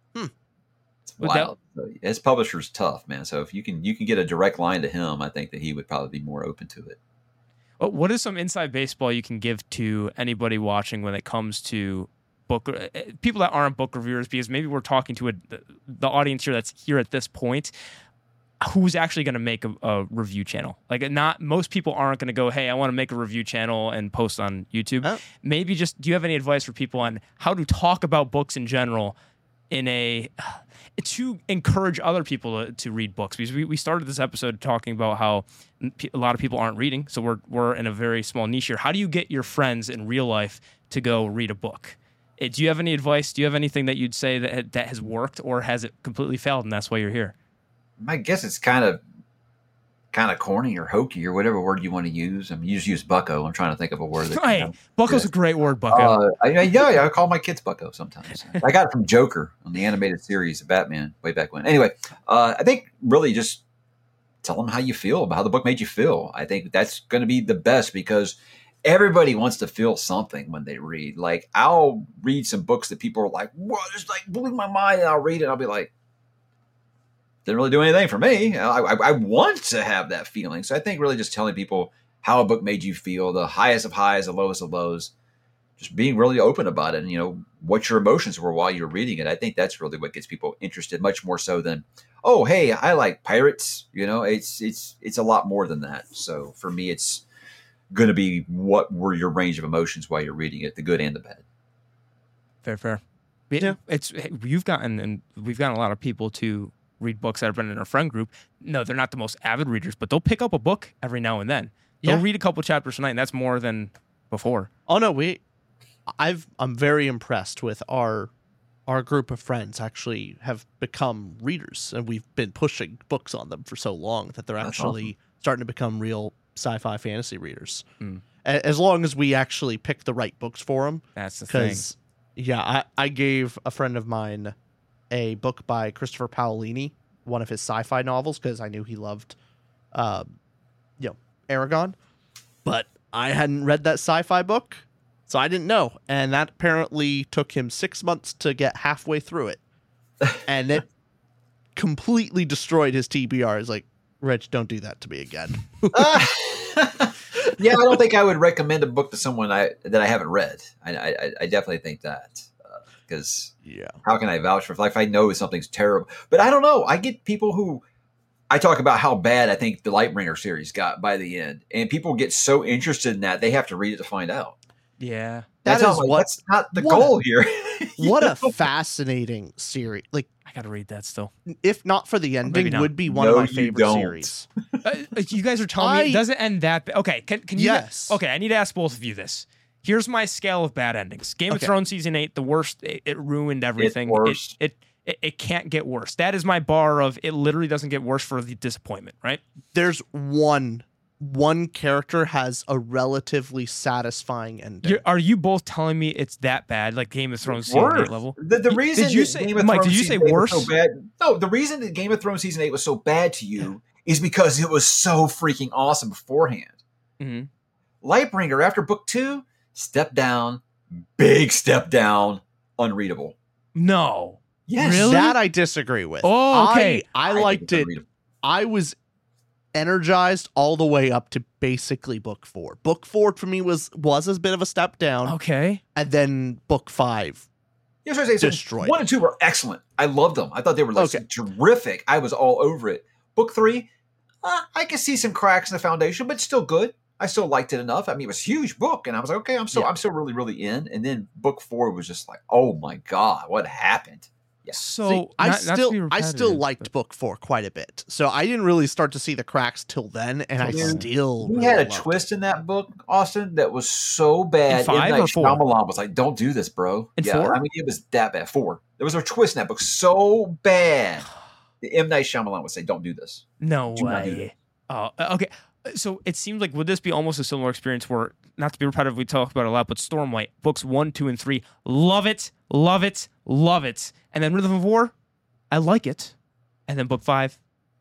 It's Would that- wild. So, his publisher's tough, man. So if you can you can get a direct line to him, I think that he would probably be more open to it. Well, what is some inside baseball you can give to anybody watching when it comes to book uh, people that aren't book reviewers? Because maybe we're talking to a, the audience here that's here at this point, who's actually going to make a, a review channel. Like, not most people aren't going to go, "Hey, I want to make a review channel and post on YouTube." Oh. Maybe just, do you have any advice for people on how to talk about books in general in a to encourage other people to, to read books? Because we, we started this episode talking about how a lot of people aren't reading, so we're we're in a very small niche here. How do you get your friends in real life to go read a book? Eh, Do you have any advice? Do you have anything that you'd say that that has worked, or has it completely failed, and that's why you're here? I guess it's kind of kind of corny or hokey or whatever word you want to use. I mean, you just use bucko. I'm trying to think of a word. That, Hey, you know, Bucko's yeah. a great word, Bucko. Uh, I, I, yeah, yeah, I call my kids Bucko sometimes. I got it from Joker on the animated series of Batman way back when. Anyway, uh, I think really just tell them how you feel about how the book made you feel. I think that's going to be the best because everybody wants to feel something when they read. Like I'll read some books that people are like, "Whoa, this like blew my mind," and I'll read it and I'll be like, didn't really do anything for me. I, I, I want to have that feeling. So I think really just telling people how a book made you feel, the highest of highs, the lowest of lows, just being really open about it and, you know, what your emotions were while you're reading it. I think that's really what gets people interested, much more so than, oh, hey, I like pirates. You know, it's, it's, it's a lot more than that. So for me, it's going to be what were your range of emotions while you're reading it, the good and the bad. Fair, fair. Yeah. It's you've gotten, and we've gotten a lot of people to read books that have been in our friend group. No, they're not the most avid readers, but they'll pick up a book every now and then. They'll Yeah. read a couple chapters tonight, and that's more than before. Oh no, we I've I'm very impressed with our our group of friends actually have become readers, and we've been pushing books on them for so long that they're That's actually awesome. starting to become real sci-fi fantasy readers. Mm. A- As long as we actually pick the right books for them. That's the thing. Because yeah, I, I gave a friend of mine a book by Christopher Paolini, one of his sci-fi novels, because I knew he loved, um, you know, Aragon. But I hadn't read that sci-fi book, so I didn't know. And that apparently took him six months to get halfway through it. And it completely destroyed his T B R. It's like, Rich, don't do that to me again. Yeah, I don't think I would recommend a book to someone I that I haven't read. I, I, I definitely think that because Yeah. how can I vouch for? Like, if I know something's terrible, but I don't know. I get people who I talk about how bad I think the Lightbringer series got by the end, and people get so interested in that they have to read it to find out. Yeah. That That's is how, like, what- that's not the what a- goal here. You What a know? fascinating series. Like, I got to read that still. if not for the ending, not. would be one No, of my you favorite don't. series. Uh, you guys are telling me I- it doesn't end that ba- okay, can, can you Yes. okay, I need to ask both of you this. Here's my scale of bad endings. Game Okay. of Thrones season eight, the worst. It, it ruined everything. worse. It, it it it can't get worse. That is my bar of it. Literally doesn't get worse for the disappointment. Right? There's one one character has a relatively satisfying ending. You're, are you both telling me it's that bad? Like Game of Thrones season Worse. eight level? The, the Did reason you that say- Game of Mike, Thrones did you say season eight was worse? So bad, no, the reason that Game of Thrones season eight was so bad to you is because it was so freaking awesome beforehand. Mhm. Lightbringer after book two, step down, big step down, unreadable. No. Yes. Really? That I disagree with. Oh, okay. I, I, I think liked it's it. unreadable. I was energized all the way up to basically book four. Book four for me was was a bit of a step down, Okay. and then book five. Here's what I say. So Destroyed. One and two were excellent. I loved them. I thought they were like Okay. terrific. I was all over it. Book three, uh, I can see some cracks in the foundation, but still good. I still liked it enough. I mean, it was a huge book, and I was like, okay, I'm still, Yeah. I'm still really, really in. And then book four was just like, oh my god, what happened? Yeah. So See, I not- not to still be I still repetitive, liked but- book four quite a bit. So I didn't really start to see the cracks till then, and I Dude, still We really had a loved twist in that book, Austin, that was so bad. In five M. Night or four? Shyamalan was like, don't do this, bro. In yeah, four? I mean, it was that bad. Four. There was a twist in that book so bad that M. Night Shyamalan would say, don't do this. No Do not do way. Oh, okay. So it seems like would this be almost a similar experience where, not to be repetitive, we talk about it a lot, but Stormlight books one, two, and three, love it, love it, love it, and then Rhythm of War, I like it, and then book five,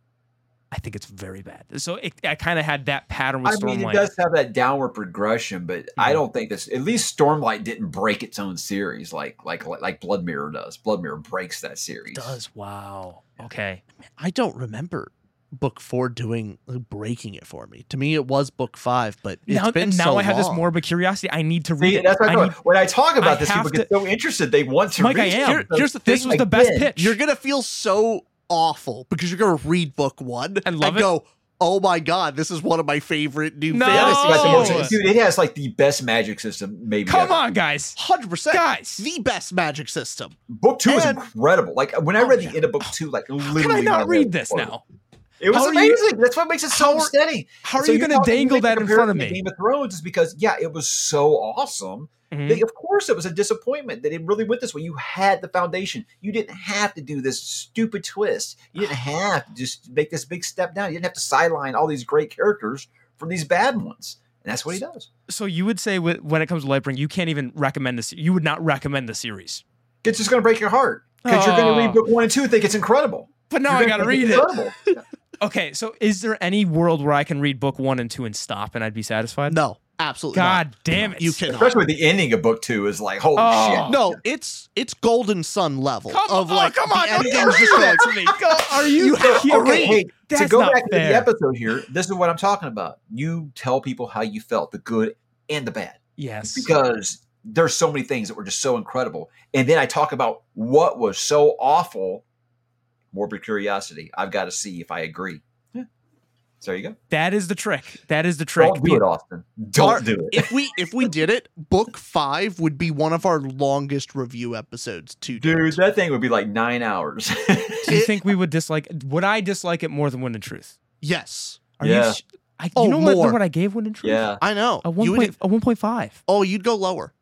I think it's very bad. So it, I kind of had that pattern with I mean, Stormlight. it does have that downward progression, but I don't think this. At least Stormlight didn't break its own series like like like, like Blood Mirror does. Blood Mirror breaks that series. Does wow. Okay. I don't remember book four doing like, breaking it for me. To me, it was book five, but it's now been now so I have this long. morbid curiosity. I need to read See, it. that's what I I need, when I talk about I this, people have get to- so interested. They want to Mike, I read am. it. Here- here's the thing. this was the best Again, pitch. You're gonna feel so awful because you're gonna read book one And love it? go, "Oh my god, this is one of my favorite new No! fantasy But the series." most- dude, it has like the best magic system maybe. Come ever. on, guys. Hundred percent, Guys. the best magic system. Book two is And- incredible. Like when I Oh, read the yeah. end of book two, like How literally, can I my not head read was this exploding. now? It was How are you- amazing. That's what makes it so how are- steady. How are So you you're going to talking- dangle you make that a in front of comparison to me? Game of Thrones is because yeah, it was so awesome. Mhm. That, of course, it was a disappointment that it really went this way. You had the foundation. You didn't have to do this stupid twist. You didn't have to just make this big step down. You didn't have to sideline all these great characters for these bad ones. And that's what he does. So you would say wh- when it comes to Lightbringer, you can't even recommend this. You would not recommend the series. It's just going to break your heart because you're going Oh. to read book one and two and think it's incredible. But now You're I gonna got to think read it's it. incredible. Okay, so is there any world where I can read book one and two and stop and I'd be satisfied? No, absolutely God not. damn it. You cannot. Especially with the ending of book two is like, holy Oh. shit. No, it's it's Golden Sun level Come of on, like come on, the don't ending's do just that like, to me. Go, are you, You have to kidding Okay, me? hey, to That's go not back to fair. the episode here, this is what I'm talking about. You tell people how you felt, the good and the bad. Yes. Because there's so many things that were just so incredible. And then I talk about what was so awful. Morbid curiosity. I've got to see if I agree. Yeah. So there you go. That is the trick. That is the trick. Don't do it, Austin. Don't Our- do it. If we if we did it, book five would be one of our longest review episodes to date. Dude, that thing would be like nine hours. Do you think we would dislike? Would I dislike it more than Wind and Truth? Yes, Are Yeah. you? Sh- I, you Oh, know what? more. Know what I gave Wind and Truth? yeah. I know. A one You would- point. A one point five. Oh, you'd go lower.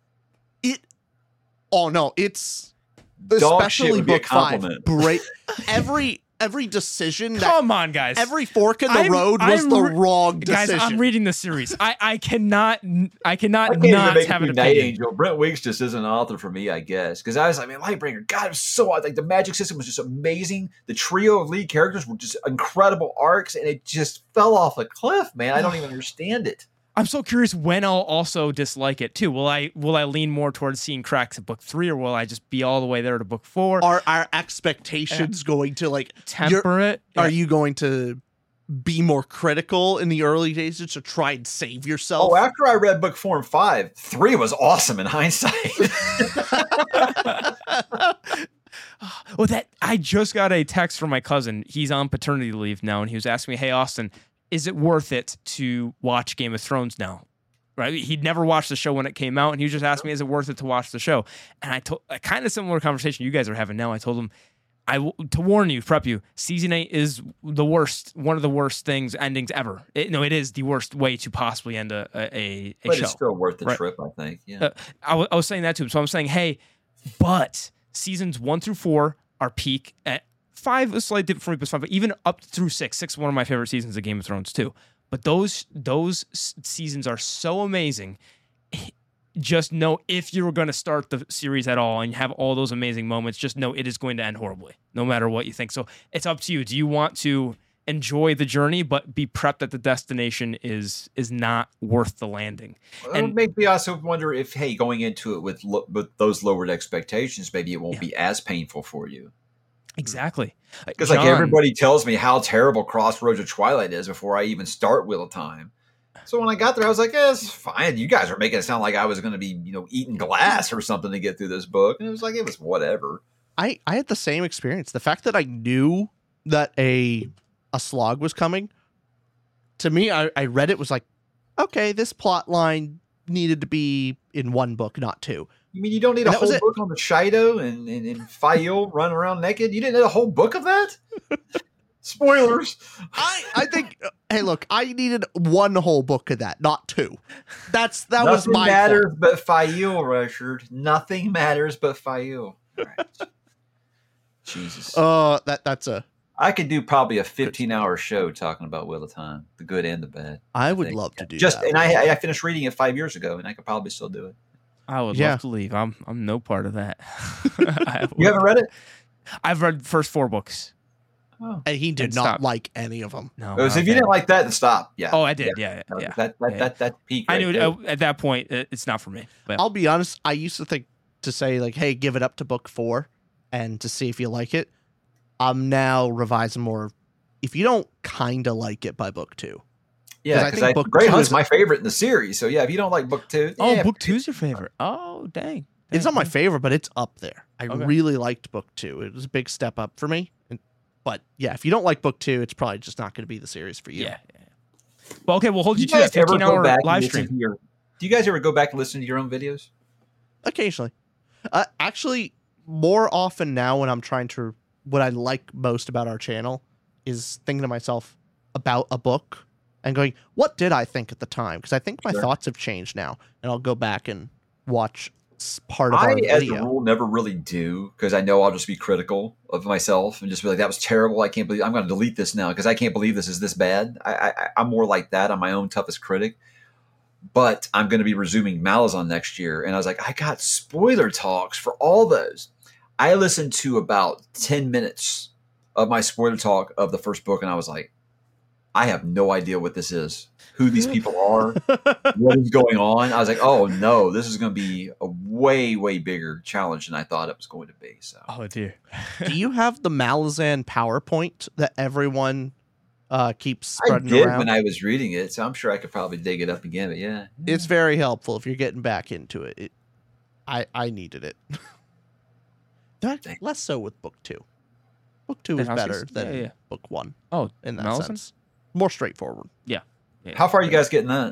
It. Oh no, it's Dog shit especially would be a book five. compliment. Break every every decision that Come on, guys. every fork in the I'm- road was I'm the re- wrong Guys, decision. I'm reading the series. I, I cannot I cannot I can't even not make have it an through Night opinion. Angel. Brent Wiggs just isn't an author for me, I guess. Because I was like, man, Lightbringer, God, it was so like the magic system was just amazing. The trio of lead characters were just incredible arcs, and it just fell off a cliff, man. I don't even understand it. I'm so curious when I'll also dislike it too. Will I will I lean more towards seeing cracks at book three, or will I just be all the way there to book four? Are our expectations going to like you're- Temper it? Are you going to be more critical in the early days to try and save yourself? Oh, after I read book four and five, three was awesome in hindsight. Well, that I just got a text from my cousin. He's on paternity leave now, and he was asking me, "Hey, Austin, is it worth it to watch Game of Thrones now?" Right? He'd never watched the show when it came out, and he was just asking me, "Is it worth it to watch the show?" And I told a kind of similar conversation you guys are having now. I told him, "I will, to warn you, prep you. Season eight is the worst, one of the worst things endings ever. It, no, it is the worst way to possibly end a a, a, a but show." it's still worth the Right. trip, I think. Yeah. Uh, I, w- I was saying that to him. So I'm saying, hey, but seasons one through four are peak. At five is slightly different for me, but it's fine. But even up through six, six is one of my favorite seasons of Game of Thrones too. But those those s- seasons are so amazing. Just know if you're going to start the series at all and have all those amazing moments, just know it is going to end horribly, no matter what you think. So it's up to you. Do you want to enjoy the journey, but be prepped that the destination is is not worth the landing. Well, And it makes me also wonder if, hey, going into it with lo- with those lowered expectations, maybe it won't Yeah. be as painful for you. exactly. Because like John- everybody tells me how terrible Crossroads of Twilight is before I even start Wheel of Time. So when I got there, I was like, "Yeah, it's fine. You guys are making it sound like I was going to be, you know, eating glass or something to get through this book." And it was like, it was whatever. I, I had the same experience. The fact that I knew that a a slog was coming, to me, I, I read it was like, okay, this plot line needed to be in one book, not two. You mean you don't need a That was whole it. book on the Shido and, and, and Fael running around naked? You didn't need a whole book of that? Spoilers. I, I think, hey, look, I needed one whole book of that, not two. That's That was Nothing my matters fault. but Fael, Richard. Nothing matters but Fael. All right. Jesus. Uh, that that's a. I could do probably a fifteen-hour show talking about Wheel of Time, the good and the bad. I would think. love to do Just that. and I I finished reading it five years ago, and I could probably still do it. I would Yeah. love to leave. I'm I'm no part of that. I You haven't read it? I've read the first four books. Oh. And he did And not stop. like any of them. No. Oh, so if you okay. didn't like that, then stop. Yeah. Oh, I did. Yeah, No, yeah. That that yeah. that that peak. I right knew there. uh, at that point it, it's not for me. But I'll be honest. I used to think to say like, "Hey, give it up to book four, and to see if you like it." I'm now revising more. If you don't kind of like it by book two, Yeah, 'cause I because think I, book Grey two Hunt's is- my favorite in the series. So yeah, if you don't like book two, oh, yeah, book two's your favorite. Oh, dang. it's Dang, not my dang. favorite, but it's up there. I Okay. really liked book two. It was a big step up for me. And, but yeah, if you don't like book two, it's probably just not going to be the series for you. Yeah. yeah. Well, okay, we'll hold Do you you to that guys ever fifteen go hour back and live listen stream. to your? Do you guys ever go back and listen to your own videos? Occasionally, uh, actually, more often now when I'm trying to. What I like most about our channel is thinking to myself about a book and going, what did I think at the time? Because I think my Sure. thoughts have changed now, and I'll go back and watch s- part of our I, as a video. rule, never really do because I know I'll just be critical of myself and just be like, "That was terrible. I can't believe I'm going to delete this now because I can't believe this is this bad." I, I, I'm more like that. I'm my own toughest critic. But I'm going to be resuming Malazan next year, and I was like, I got spoiler talks for all those. I listened to about ten minutes of my spoiler talk of the first book, and I was like, I have no idea what this is, who these people are, what is going on. I was like, oh no, this is going to be a way, way bigger challenge than I thought it was going to be. So Oh, dear. Do you have the Malazan PowerPoint that everyone uh, keeps I spreading did around? when I was reading it, so I'm sure I could probably dig it up again. But yeah, It's very helpful if you're getting back into it. it I I needed it. That, Thank- less so with book two. Book two Then is I was better gonna say- than yeah, yeah. book one Oh, in that Malazan? sense. More straightforward. Yeah. yeah. how far are you guys getting that?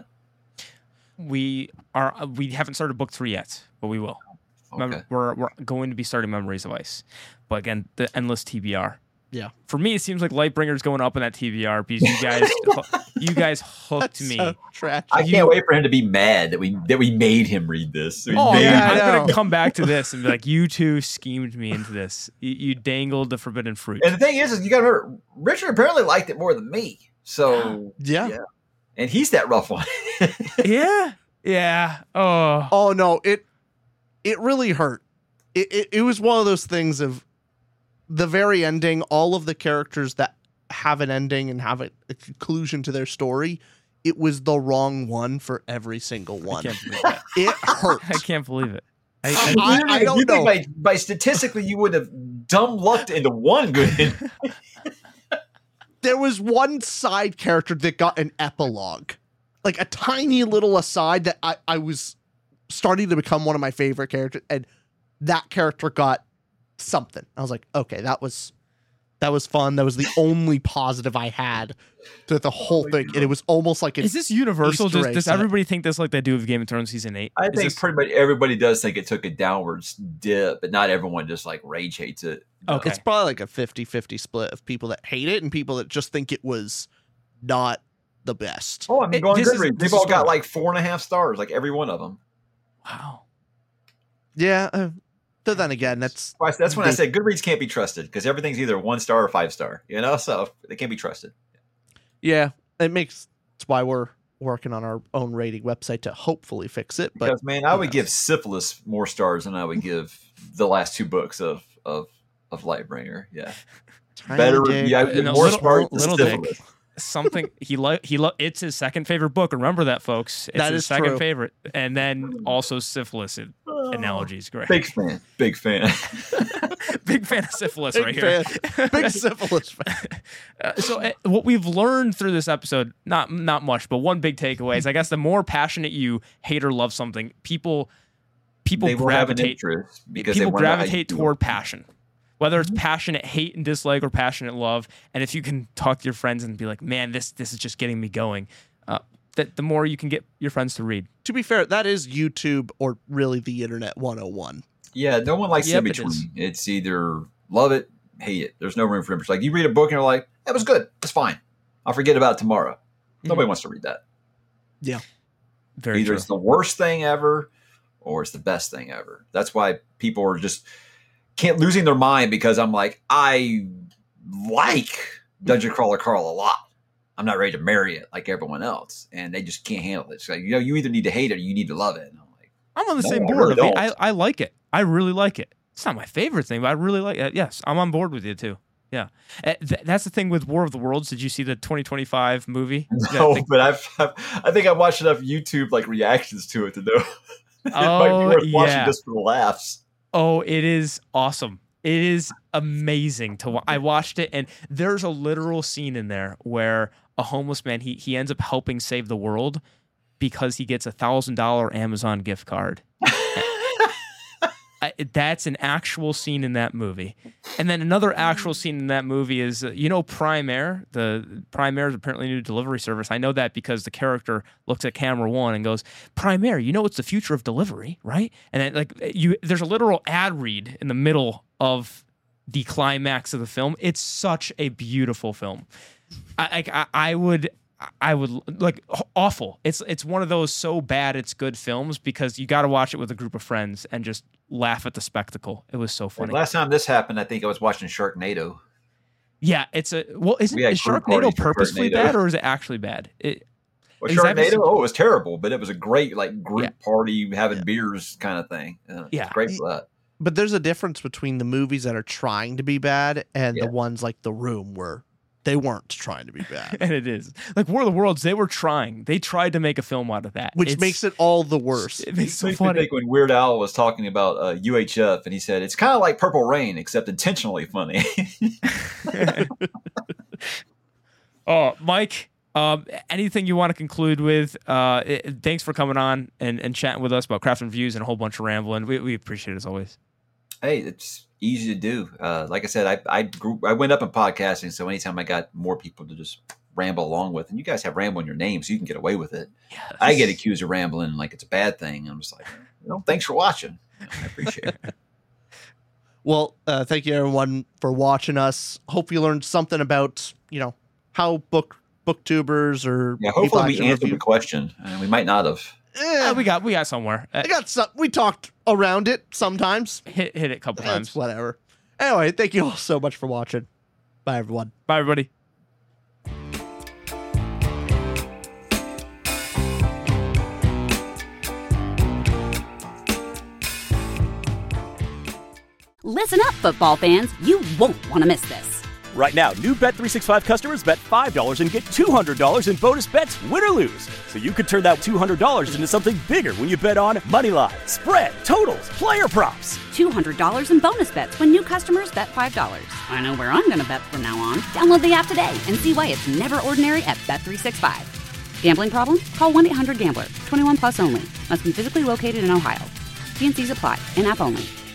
We are. uh, We haven't started book three yet, but we will. Mem- Okay. We're we're going to be starting Memories of Ice, but again, the endless T B R. Yeah. For me, it seems like Lightbringer's going up in that T B R because you guys, you guys hooked me. So tragic. I can't wait for him to be mad that we that we made him read this. We Oh, made yeah, man, I I'm know. gonna come back to this and be like, you two schemed me into this. You, you dangled the forbidden fruit. And the thing is, is you got to remember, Richard apparently liked it more than me. So, yeah. yeah. and he's that rough one. yeah, yeah. Oh, Oh no, it it really hurt. It, it it was one of those things of the very ending, all of the characters that have an ending and have a, a conclusion to their story, it was the wrong one for every single I one. can't believe that. It hurt. I can't believe it. I, I- I, I don't you think know. by, by statistically you would have dumb lucked into one good. There was one side character that got an epilogue, like a tiny little aside that I, I was starting to become one of my favorite characters, and that character got something. I was like, okay, that was that was fun. That was the only positive I had to the whole thing, and it was almost like an is this universal? Easter Does, egg does set. everybody think this like they do with Game of Thrones season eight? I Is think this- pretty much everybody does think it took a downwards dip, but not everyone just like rage hates it. Okay. It's probably like a fifty-fifty split of people that hate it and people that just think it was not the best. Oh, I mean, It- go on this is- Goodreads. this They've all is got good. like four and a half stars, like every one of them. wow. Yeah. Uh, but then again, that's That's when I They- said Goodreads can't be trusted because everything's either one star or five star, you know, so they can't be trusted. yeah. It makes that's why we're working on our own rating website to hopefully fix it. But Because man, I who would knows? give Syphilis more stars than I would give the last two books of of of Lightbringer. Yeah, Tiny Better, dick. yeah, Uh, no, more little- smart than little syphilis. dick. Something he lo- he lo- it's his second favorite book. Remember that, folks. It's That his is second true. favorite, and then also syphilis analogies. Great, Big fan. Big fan. big fan of syphilis Big right here. fan. Big syphilis fan. Uh, so uh, what we've learned through this episode, not not much, but one big takeaway is, I guess, the more passionate you hate or love something, people people They will have an gravitate interest because they people wanna know how you gravitate feel. toward passion, whether it's passionate hate and dislike or passionate love. And if you can talk to your friends and be like, man, this this is just getting me going, uh, that the more you can get your friends to read. To be fair, that is YouTube or really the internet one oh one. Yeah, no one likes Yep, in it between. is. It's either love it, hate it. There's no room for interest. Like you read a book and you're like, that was good. It's fine. I'll forget about it tomorrow. Nobody wants to read that. Yeah. Very Either true. it's the worst thing ever or it's the best thing ever. That's why people are just can't losing their mind because I'm like, I like Dungeon Crawler Carl a lot. I'm not ready to marry it like everyone else. And they just can't handle it. It's like, you know, you either need to hate it or you need to love it. And I'm like, I'm on the No, same I board. really of it. don't. I, I like it. I really like it. It's not my favorite thing, but I really like it. Yes, I'm on board with you too. Yeah. Uh, th- that's the thing with War of the Worlds. Did you see the twenty twenty-five movie? Yeah, I no, think- but I've, I've, I think I watched enough YouTube like reactions to it to know it might Oh, be worth watching yeah. just for the laughs. Oh, it is awesome. It is amazing to watch. I watched it, and there's a literal scene in there where a homeless man, he he ends up helping save the world because he gets a thousand dollar Amazon gift card. I, that's an actual scene in that movie. And then another actual scene in that movie is, uh, you know, Prime Air. The Prime Air is apparently a new delivery service. I know that because the character looks at camera one and goes, Prime Air, you know, it's the future of delivery, right? And then like you, there's a literal ad read in the middle of the climax of the film. It's such a beautiful film. I, I, I would, I would like awful. It's it's one of those so bad it's good films because you got to watch it with a group of friends and just laugh at the spectacle. It was so funny. Last time this happened, I think I was watching Sharknado. Yeah, it's a well. Isn't We had is group Sharknado parties for purposely Sharknado. bad or is it actually bad? It, Well, Is that Sharknado, some- oh, it was terrible, but it was a great like group Yeah. party having beers kind of thing. Uh, Yeah. it's great for that. But there's a difference between the movies that are trying to be bad and Yeah. the ones like The Room where they weren't trying to be bad. and it is like War of the Worlds. They were trying. They tried to make a film out of that, Which It's- makes it all the worse. It makes it so Makes me funny. think when Weird Al was talking about uh, U H F, and he said it's kind of like Purple Rain, except intentionally funny. Oh, Mike, um, anything you want to conclude with? Uh, it- thanks for coming on and, and chatting with us about craft and reviews and a whole bunch of rambling. We, we appreciate it as always. Hey, it's easy to do. Uh, like I said, I I grew, I went up in podcasting, so anytime I got more people to just ramble along with, and you guys have ramble in your name, so you can get away with it. I get accused of rambling like it's a bad thing. I'm just like, you know, thanks for watching. I appreciate it. Well, uh, thank you everyone for watching us. Hope you learned something about, you know, how book booktubers or Yeah, people hopefully we actually answered review- the question. Uh, we might not have. Eh, Uh, we got we got somewhere. Uh, I got some. We talked around it sometimes. hit hit it a couple That's times. whatever. Anyway, thank you all so much for watching. Bye, everyone. Bye, everybody. Listen up, football fans. You won't want to miss this. Right now, new Bet three sixty-five customers bet five dollars and get two hundred dollars in bonus bets, win or lose. So you could turn that two hundred dollars into something bigger when you bet on money line, spread, totals, player props. two hundred dollars in bonus bets when new customers bet five dollars. I know where I'm going to bet from now on. Download the app today and see why it's never ordinary at Bet three sixty-five. Gambling problem? Call one eight hundred gambler. twenty-one plus only. Must be physically located in Ohio. T N Cs apply. In-app only.